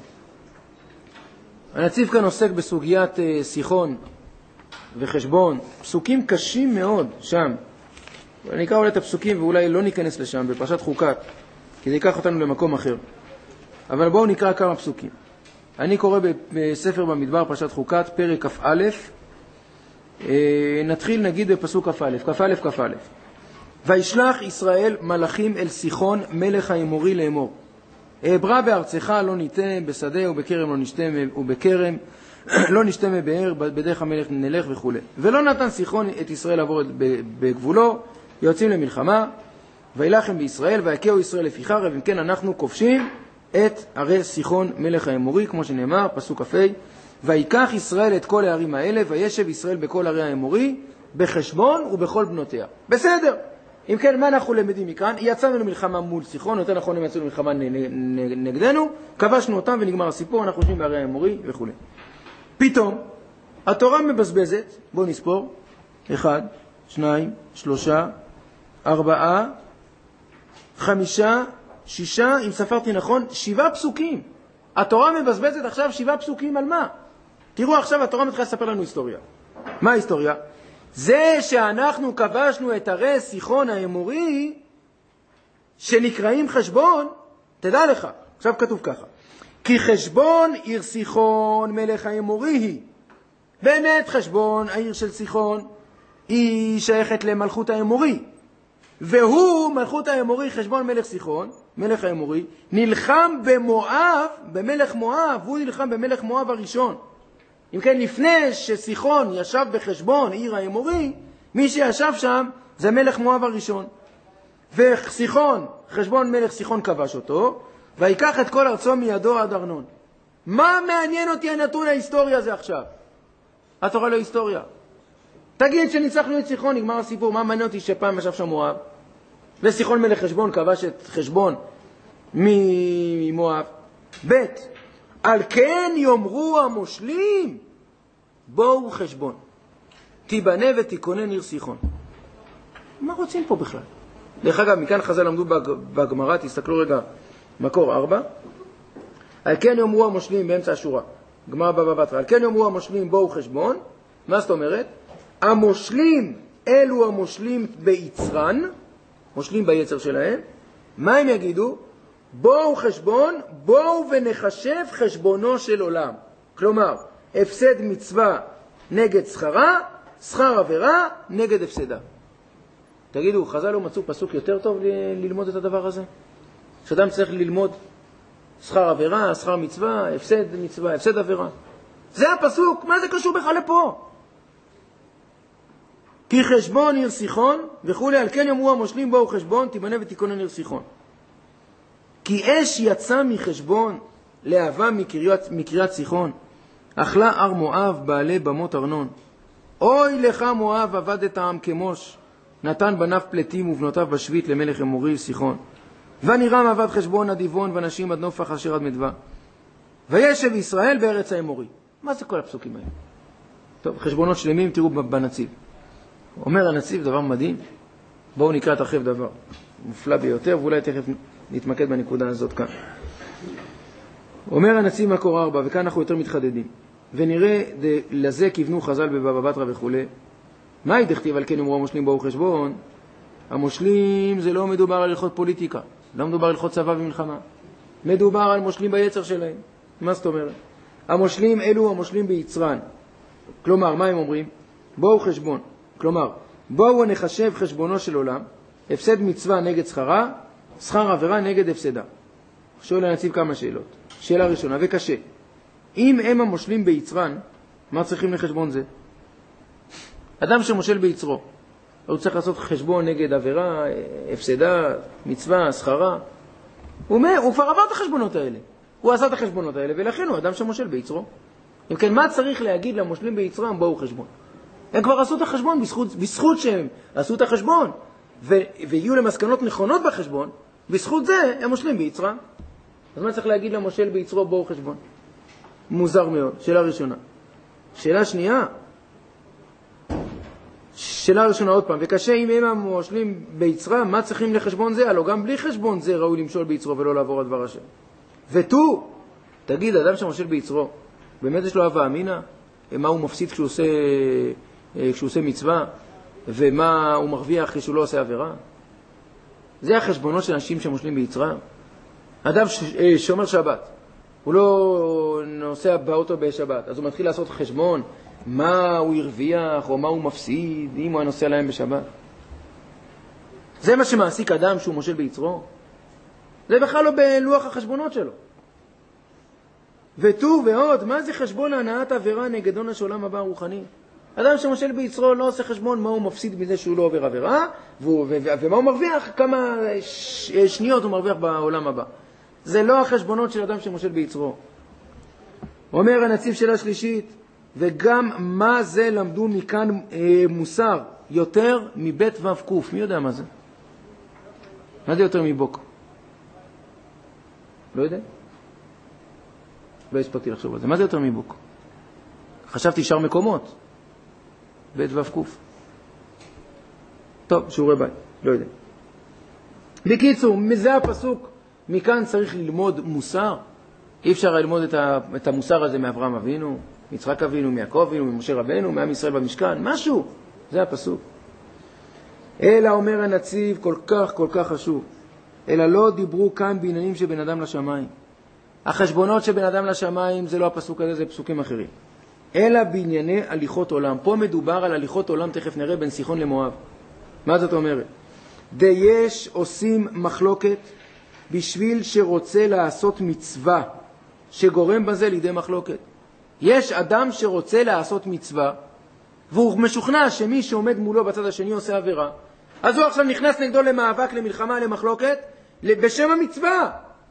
הנציב כאן עוסק בסוגיית סיחון וחשבון, פסוקים קשים מאוד שם. אני אקרא אולי את הפסוקים ואולי לא ניכנס לשם בפרשת חוקת, כי זה ייקח אותנו למקום אחר. אבל בואו נקרא כמה פסוקים. אני קורא בספר במדבר פרשת חוקת, פרק כ"א. נתחיל נגיד בפסוק כ"א, כ"א כ"א. וישלח ישראל מלאכים אל סיחון מלך האמורי לאמור. אעברה בארצך לא ניתה, בשדה ובכרם לא נשתה, ובכרם לא נשתה מבאר, בדרך המלך נלך וכו'. ולא נתן סיחון את ישראל לעבור בגבולו, יוצאים למלחמה, וילחם בישראל, ויקהו ישראל לפי חרב, אם כן אנחנו כובשים את ערי סיחון מלך האמורי, כמו שנאמר, פסוק כ"ה, ויקח ישראל את כל הערים האלה, וישב ישראל בכל ערי האמורי, בחשבון ובכל בנותיה. בסדר. אם כן, מה אנחנו למדים מכאן? יצאנו למלחמה מול סיחון, יותר נכון הם יצאנו למלחמה נגדנו, כבשנו אותם ונגמר הסיפור, אנחנו חושבים בערי האמורי וכו'. פתאום, התורה מבזבזת, בואו נספור, אחד, שניים, שלושה, ארבעה, חמישה, שישה, אם ספרתי נכון, שבעה פסוקים. התורה מבזבזת עכשיו שבעה פסוקים על מה? תראו עכשיו, התורה מתחילה לספר לנו היסטוריה. מה ההיסטוריה? זה שאנחנו כבשנו את ערי סיחון האמורי, שנקראים חשבון, תדע לך, עכשיו כתוב ככה, כי חשבון עיר סיחון מלך האמורי היא. באמת חשבון, העיר של סיחון, היא שייכת למלכות האמורי. והוא, מלכות האמורי, חשבון מלך סיחון, מלך האמורי, נלחם במואב, במלך מואב, הוא נלחם במלך מואב הראשון. אם כן, לפני שסיחון ישב בחשבון, עיר האמורי, מי שישב שם זה מלך מואב הראשון. וסיחון, חשבון מלך סיחון כבש אותו, ויקח את כל ארצו מידו עד ארנון. מה מעניין אותי הנתון ההיסטוריה הזה עכשיו? התורה לא היסטוריה. תגיד שניצחנו את סיחון, נגמר הסיפור, מה מעניין אותי שפעם ישב שם מואב? וסיחון מלך חשבון כבש את חשבון ממואב. ב' על כן יאמרו המושלים, בואו חשבון, תיבנה ותיכונן עיר סיחון. מה רוצים פה בכלל? דרך אגב, מכאן חז"ל למדו בגמרא, תסתכלו רגע, מקור ארבע. על כן יאמרו המושלים באמצע השורה, גמרא בבא בתרא, על כן יאמרו המושלים בואו חשבון. מה זאת אומרת? המושלים אלו המושלים ביצרן, מושלים ביצר שלהם. מה הם יגידו? בואו חשבון, בואו ונחשב חשבונו של עולם. כלומר, הפסד מצווה נגד שכרה, שכר עבירה נגד הפסדה. תגידו, חז"ל לא מצאו פסוק יותר טוב ל- ללמוד את הדבר הזה? שאדם צריך ללמוד שכר עבירה, שכר מצווה, הפסד מצווה, הפסד עבירה. זה הפסוק, מה זה קשור בכלל לפה? כי חשבון עיר סיחון וכו', על כן יאמרו המושלים בואו חשבון, תיבנה ותיכונן עיר סיחון. כי אש יצא מחשבון להבה מקריית, מקריית סיחון. אכלה הר מואב בעלי במות ארנון. אוי לך מואב עבדת עם כמוש, נתן בניו פלטים ובנותיו בשבית למלך אמורי סיחון. ונרם עבד חשבון עדיבון ונשים עד נופח אשר עד מדווה. וישב ישראל בארץ האמורי. מה זה כל הפסוקים האלה? טוב, חשבונות שלמים תראו בנציב. אומר הנציב דבר מדהים. בואו נקרא תרחיב דבר. מופלא ביותר, ואולי תכף נתמקד בנקודה הזאת כאן. אומר הנציב מקור ארבע, וכאן אנחנו יותר מתחדדים. ונראה לזה כיוונו חז"ל בבבא בתרא וכו'. מה ידכתיב על כן אמרו המושלים באו חשבון? המושלים זה לא מדובר על הלכות פוליטיקה, לא מדובר על הלכות צבא ומלחמה. מדובר על מושלים ביצר שלהם. מה זאת אומרת? המושלים אלו המושלים ביצרן. כלומר, מה הם אומרים? באו חשבון. כלומר, בואו נחשב חשבונו של עולם, הפסד מצווה נגד שכרה, שכר עבירה נגד הפסדה. שואל הנציב כמה שאלות. שאלה ראשונה, וקשה. אם הם המושלים ביצרן, מה צריכים לחשבון זה? אדם שמושל ביצרו, הוא צריך לעשות חשבון נגד עבירה, הפסדה, מצווה, שכרה. הוא אומר, הוא כבר עבר את החשבונות האלה. הוא עשה את החשבונות האלה, ולכן הוא אדם שמושל ביצרו. אם כן, מה צריך להגיד למושלים ביצרם? באו חשבון. הם כבר עשו את החשבון בזכות, בזכות שהם עשו את החשבון, ו- והגיעו למסקנות נכונות בחשבון, בזכות זה הם מושלים ביצרם. אז מה צריך להגיד למושל ביצרו? באו חשבון. מוזר מאוד. שאלה ראשונה. שאלה שנייה, שאלה ראשונה עוד פעם, וקשה אם הם המושלים ביצרם, מה צריכים לחשבון זה? הלוא גם בלי חשבון זה ראוי למשול ביצרו ולא לעבור על דבר השם. ותו, תגיד, אדם שמושל ביצרו, באמת יש לו הווה אמינה? מה הוא מפסיד כשהוא עושה, כשהוא עושה מצווה? ומה הוא מרוויח כשהוא לא עושה עבירה? זה החשבונות של אנשים שמושלים ביצרם. אדם שומר שבת, הוא לא נוסע באוטו בשבת, אז הוא מתחיל לעשות חשבון מה הוא הרוויח או מה הוא מפסיד אם הוא נוסע להם בשבת. זה מה שמעסיק אדם שהוא מושל ביצרו. זה בכלל לא בלוח החשבונות שלו. ותו ועוד, מה זה חשבון הנעת עבירה נגד עונש עולם הבא הרוחני? אדם שמושל ביצרו לא עושה חשבון מה הוא מפסיד מזה שהוא לא עובר עבירה, והוא, ו- ו- ומה הוא מרוויח, כמה ש- שניות הוא מרוויח בעולם הבא. זה לא החשבונות של אדם שמושל ביצרו. אומר הנציב שאלה שלישית, וגם מה זה למדו מכאן אה, מוסר יותר מבית ו' קוף. מי יודע מה זה? מה זה יותר מבוק? לא יודע? לא הספקתי לחשוב על זה. מה זה יותר מבוק? חשבתי שאר מקומות. בית ו' קוף. טוב, שיעורי בית. לא יודע. בקיצור, מזה הפסוק, מכאן צריך ללמוד מוסר. אי אפשר ללמוד את, ה, את המוסר הזה מאברהם אבינו, מיצחק אבינו, מיעקב אבינו, ממשה רבנו, מעם ישראל במשכן, משהו. זה הפסוק. אלא אומר הנציב כל כך כל כך חשוב. אלא לא דיברו כאן בעניינים שבין אדם לשמיים. החשבונות שבין אדם לשמיים זה לא הפסוק הזה, זה פסוקים אחרים. אלא בענייני הליכות עולם. פה מדובר על הליכות עולם, תכף נראה, בין סיחון למואב. מה זאת אומרת? דיש עושים מחלוקת בשביל שרוצה לעשות מצווה, שגורם בזה לידי מחלוקת. יש אדם שרוצה לעשות מצווה, והוא משוכנע שמי שעומד מולו בצד השני עושה עבירה, אז הוא עכשיו נכנס נגדו למאבק, למלחמה, למחלוקת, בשם המצווה.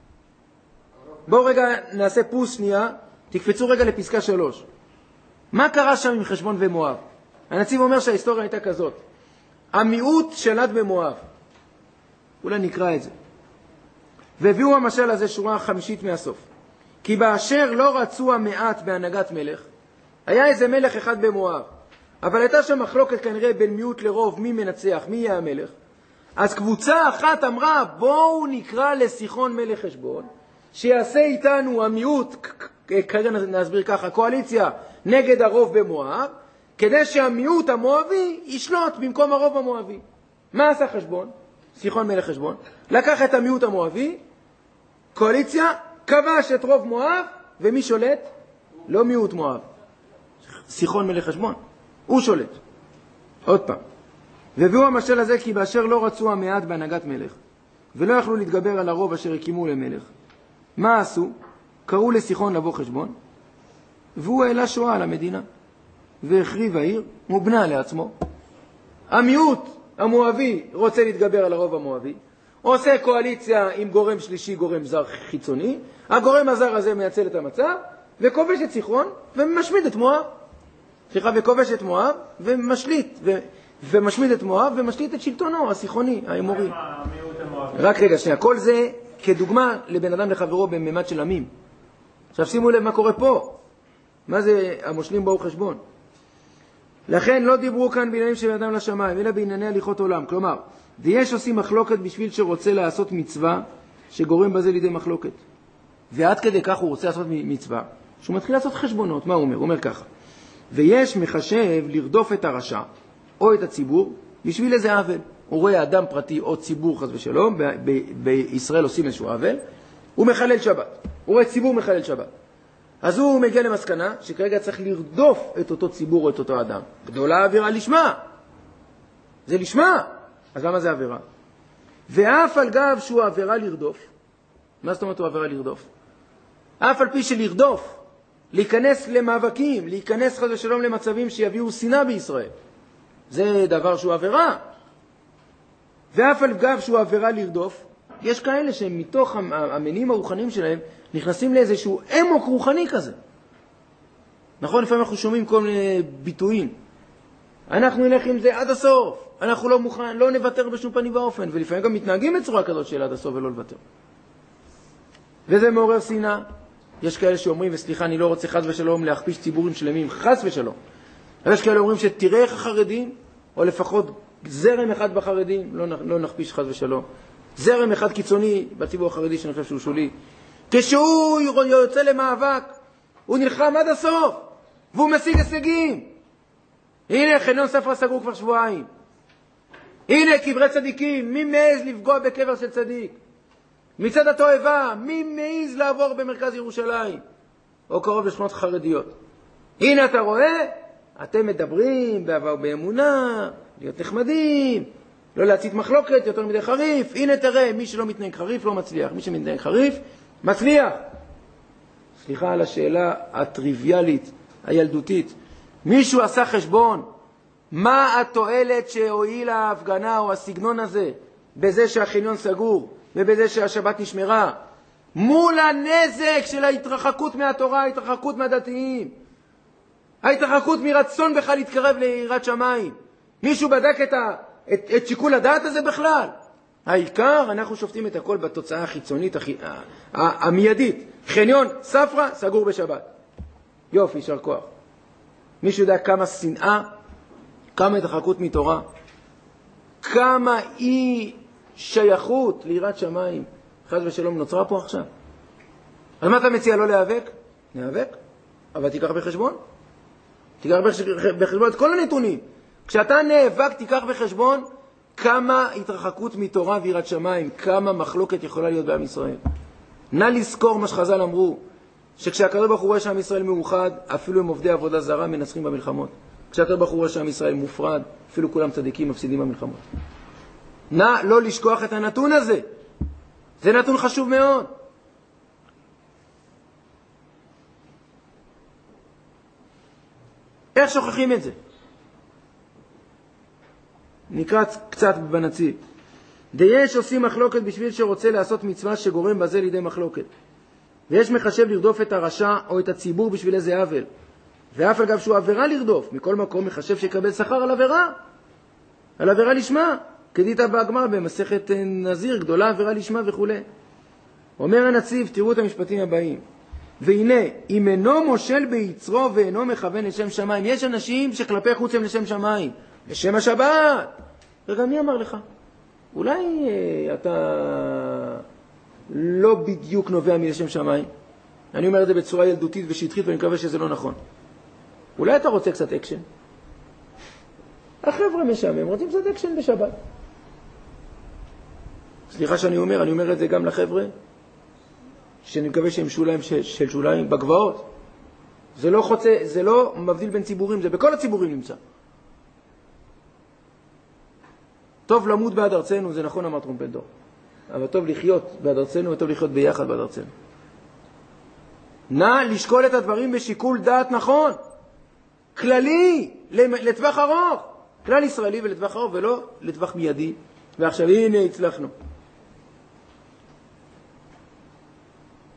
בואו רגע נעשה פוס שנייה, תקפצו רגע לפסקה שלוש. מה קרה שם עם חשבון ומואב? הנציב אומר שההיסטוריה הייתה כזאת. המיעוט שלט במואב. אולי נקרא את זה. והביאו המשל הזה שורה חמישית מהסוף. כי באשר לא רצו המעט בהנהגת מלך, היה איזה מלך אחד במואב, אבל הייתה שם מחלוקת כנראה בין מיעוט לרוב, מי מנצח, מי יהיה המלך. אז קבוצה אחת אמרה, בואו נקרא לסיחון מלך חשבון, שיעשה איתנו המיעוט, כרגע נסביר ככה, קואליציה נגד הרוב במואב, כדי שהמיעוט המואבי ישלוט במקום הרוב המואבי. מה עשה חשבון? סיחון מלך חשבון. לקח את המיעוט המואבי, קואליציה, כבש את רוב מואב, ומי שולט? לא מיעוט מואב. סיחון מלך חשבון. הוא שולט. עוד פעם. והביאו המשל הזה כי באשר לא רצו המעט בהנהגת מלך, ולא יכלו להתגבר על הרוב אשר הקימו למלך. מה עשו? קראו לסיחון לבוא חשבון, והוא העלה שואה על המדינה, והחריב העיר, ובנה לעצמו. המיעוט המואבי רוצה להתגבר על הרוב המואבי, עושה קואליציה עם גורם שלישי, גורם זר חיצוני, הגורם הזר הזה מייצל את המצב, וכובש את סיחון, ומשמיד את מואב. סליחה, וכובש את מואב, ומשליט, ו... ומשמיד את מואב, ומשליט את שלטונו, הסיחוני, האמורי. רק רגע, שנייה, כל זה כדוגמה לבן אדם לחברו בממד של עמים. עכשיו שימו לב מה קורה פה. מה זה המושלים באו חשבון? לכן לא דיברו כאן בעניינים של אדם לשמיים, אלא בענייני הליכות עולם. כלומר, ויש עושים מחלוקת בשביל שרוצה לעשות מצווה, שגורם בזה לידי מחלוקת. ועד כדי כך הוא רוצה לעשות מצווה, שהוא מתחיל לעשות חשבונות. מה הוא אומר? הוא אומר ככה. ויש מחשב לרדוף את הרשע, או את הציבור, בשביל איזה עוול. הוא רואה אדם פרטי או ציבור חס ושלום, ב- ב- בישראל עושים איזשהו עוול, הוא מחלל שבת. הוא רואה ציבור מחלל שבת. אז הוא מגיע למסקנה שכרגע צריך לרדוף את אותו ציבור או את אותו אדם. גדולה עבירה לשמה. זה לשמה. אז למה זה עבירה? ואף על גב שהוא עבירה לרדוף. מה זאת אומרת הוא עבירה לרדוף? אף על פי שלרדוף, להיכנס למאבקים, להיכנס חס ושלום למצבים שיביאו שנאה בישראל. זה דבר שהוא עבירה. ואף על גב שהוא עבירה לרדוף, יש כאלה שהם מתוך המניעים הרוחניים שלהם נכנסים לאיזשהו אמוק רוחני כזה. נכון, לפעמים אנחנו שומעים כל מיני ביטויים. אנחנו נלך עם זה עד הסוף. אנחנו לא מוכן, לא נוותר בשום פנים ואופן. ולפעמים גם מתנהגים בצורה כזאת של עד הסוף ולא לוותר. וזה מעורר שנאה. יש כאלה שאומרים, וסליחה, אני לא רוצה חס ושלום להכפיש ציבורים שלמים, חס ושלום. יש כאלה אומרים שתראה איך החרדים, או לפחות זרם אחד בחרדים, לא, לא נכפיש חס ושלום. זרם אחד קיצוני בציבור החרדי שאני חושב שהוא שולי. כשהוא יוצא למאבק, הוא נלחם עד הסוף, והוא משיג הישגים. הנה, חניון ספרא סגור כבר שבועיים. הנה, קברי צדיקים, מי מעז לפגוע בקבר של צדיק? מצד התועבה, מי מעז לעבור במרכז ירושלים? או קרוב לשכונות חרדיות. הנה, אתה רואה? אתם מדברים באהבה ובאמונה, להיות נחמדים, לא להצית מחלוקת, יותר מדי חריף. הנה, תראה, מי שלא מתנהג חריף לא מצליח. מי שמתנהג חריף, מצליח. סליחה על השאלה הטריוויאלית, הילדותית. מישהו עשה חשבון, מה התועלת שהועילה ההפגנה או הסגנון הזה, בזה שהחניון סגור, ובזה שהשבת נשמרה, מול הנזק של ההתרחקות מהתורה, ההתרחקות מהדתיים, ההתרחקות מרצון בכלל להתקרב ליראת שמיים. מישהו בדק את, ה, את, את שיקול הדעת הזה בכלל? העיקר, אנחנו שופטים את הכל בתוצאה החיצונית, הח... המיידית. חניון ספרא סגור בשבת. יופי, יישר כוח. מישהו יודע כמה שנאה, כמה התרחקות מתורה, כמה אי שייכות ליראת שמיים, חס ושלום, נוצרה פה עכשיו. אז מה אתה מציע? לא להיאבק? נאבק, אבל תיקח בחשבון. תיקח בחשבון את כל הנתונים. כשאתה נאבק, תיקח בחשבון כמה התרחקות מתורה ויראת שמיים, כמה מחלוקת יכולה להיות בעם ישראל. נא לזכור מה שחז"ל אמרו, שכשהקדוש ברוך הוא רואה שעם ישראל מאוחד, אפילו עם עובדי עבודה זרה מנצחים במלחמות. כשהקדוש ברוך הוא רואה שעם ישראל מופרד, אפילו כולם צדיקים מפסידים במלחמות. נא לא לשכוח את הנתון הזה. זה נתון חשוב מאוד. איך שוכחים את זה? נקרא קצת בנציב. דיש עושים מחלוקת בשביל שרוצה לעשות מצווה שגורם בזה לידי מחלוקת. ויש מחשב לרדוף את הרשע או את הציבור בשביל איזה עוול. ואף אגב שהוא עבירה לרדוף. מכל מקום מחשב שיקבל שכר על עבירה. על עבירה לשמה. כדית בהגמרא במסכת נזיר, גדולה עבירה לשמה וכו'. אומר הנציב, תראו את המשפטים הבאים. והנה, אם אינו מושל ביצרו ואינו מכוון לשם שמיים. יש אנשים שכלפי חוץ הם לשם שמיים. לשם השבת. וגם מי אמר לך? אולי אה, אתה לא בדיוק נובע מלשם שמיים. אני אומר את זה בצורה ילדותית ושטחית ואני מקווה שזה לא נכון. אולי אתה רוצה קצת אקשן? החבר'ה משעמם, רוצים קצת אקשן בשבת. סליחה שאני אומר, אני אומר את זה גם לחבר'ה, שאני מקווה שהם שוליים של, של שוליים בגבעות. זה לא חוצה, זה לא מבדיל בין ציבורים, זה בכל הציבורים נמצא. טוב למות בעד ארצנו, זה נכון אמר טרומפלדור. אבל טוב לחיות בעד ארצנו וטוב לחיות ביחד בעד ארצנו. נא לשקול את הדברים בשיקול דעת נכון. כללי, לטווח ארוך. כלל ישראלי ולטווח ארוך ולא לטווח מיידי. ועכשיו הנה הצלחנו.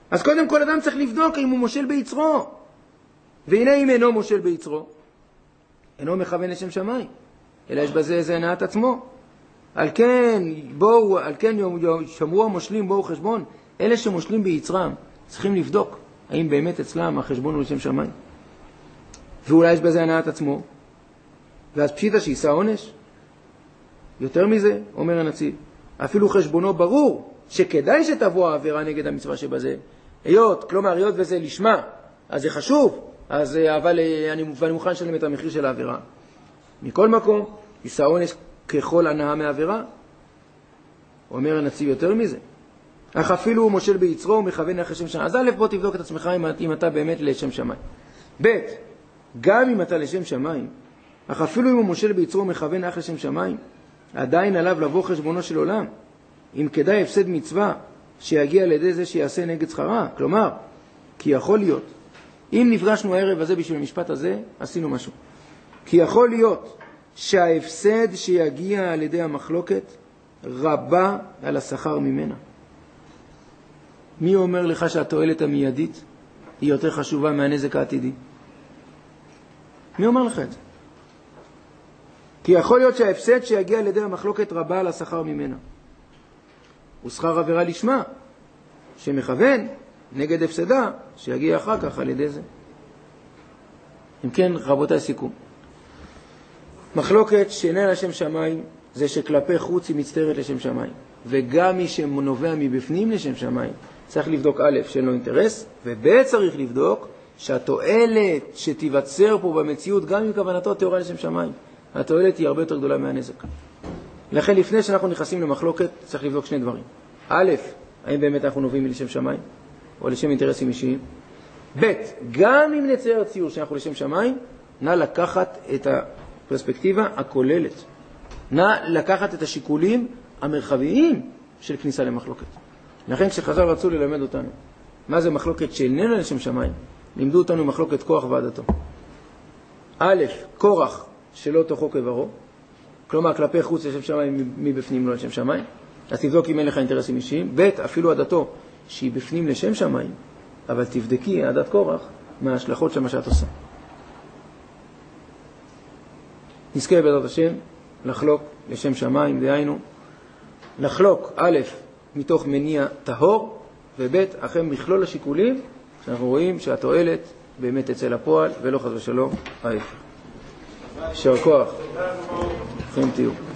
אז קודם כל אדם צריך לבדוק אם הוא מושל ביצרו. והנה אם אינו מושל ביצרו, אינו מכוון לשם שמיים, אלא יש בזה איזה הנעת עצמו. על כן, בואו, על כן שמרו המושלים, בואו חשבון. אלה שמושלים ביצרם צריכים לבדוק האם באמת אצלם החשבון הוא לשם שמיים. ואולי יש בזה הנעת עצמו, ואז פשיטה שישא עונש. יותר מזה, אומר הנציב, אפילו חשבונו ברור שכדאי שתבוא העבירה נגד המצווה שבזה. היות, כלומר, היות וזה לשמה, אז זה חשוב, אז, אבל אני, אני מוכן לשלם את המחיר של העבירה. מכל מקום, יישא עונש ככל הנאה מעבירה. אומר הנציב יותר מזה, אך אפילו הוא מושל ביצרו ומכוון אחרי שם שמיים. אז א', בוא תבדוק את עצמך אם, אם אתה באמת לשם שמיים. ב', גם אם אתה לשם שמיים, אך אפילו אם הוא מושל ביצרו ומכוון אחרי שם שמיים, עדיין עליו לבוא חשבונו של עולם, אם כדאי הפסד מצווה שיגיע על ידי זה שיעשה נגד שכרה. כלומר, כי יכול להיות, אם נפגשנו הערב הזה בשביל המשפט הזה, עשינו משהו. כי יכול להיות שההפסד שיגיע על ידי המחלוקת רבה על השכר ממנה. מי אומר לך שהתועלת המיידית היא יותר חשובה מהנזק העתידי? מי אומר לך את זה? כי יכול להיות שההפסד שיגיע על ידי המחלוקת רבה על השכר ממנה. ושכר עבירה לשמה, שמכוון נגד הפסדה שיגיע אחר כך על ידי זה. אם כן, רבותיי, סיכום. מחלוקת שאיננה לשם שמיים זה שכלפי חוץ היא מצטערת לשם שמיים, וגם מי שנובע מבפנים לשם שמיים צריך לבדוק א' שאין לו אינטרס, וב' צריך לבדוק שהתועלת שתיווצר פה במציאות גם עם כוונתו תיאורה לשם שמיים, התועלת היא הרבה יותר גדולה מהנזק. לכן לפני שאנחנו נכנסים למחלוקת צריך לבדוק שני דברים. א', האם באמת אנחנו נובעים לשם שמיים או לשם אינטרסים אישיים. ב', גם אם נצייר ציור שאנחנו לשם שמיים, נא לקחת את הפרספקטיבה הכוללת. נא לקחת את השיקולים המרחביים של כניסה למחלוקת. לכן כשחז"ל רצו ללמד אותנו מה זה מחלוקת שאיננה לשם שמיים, לימדו אותנו מחלוקת כוח ועדתו. א', כורח שלא תוכו כברו, כלומר כלפי חוץ לשם שמיים, מבפנים לא לשם שמיים. אז תבדוק אם אין לך אינטרסים אישיים. ב', אפילו עדתו שהיא בפנים לשם שמיים, אבל תבדקי עדת כורח מה ההשלכות של מה שאת עושה. נזכה בעזרת השם לחלוק לשם שמיים, דהיינו לחלוק א' מתוך מניע טהור, וב' אחרי מכלול השיקולים שאנחנו רואים שהתועלת באמת אצל הפועל ולא חס ושלום ההפך. יישר כוח. חיים תהיו.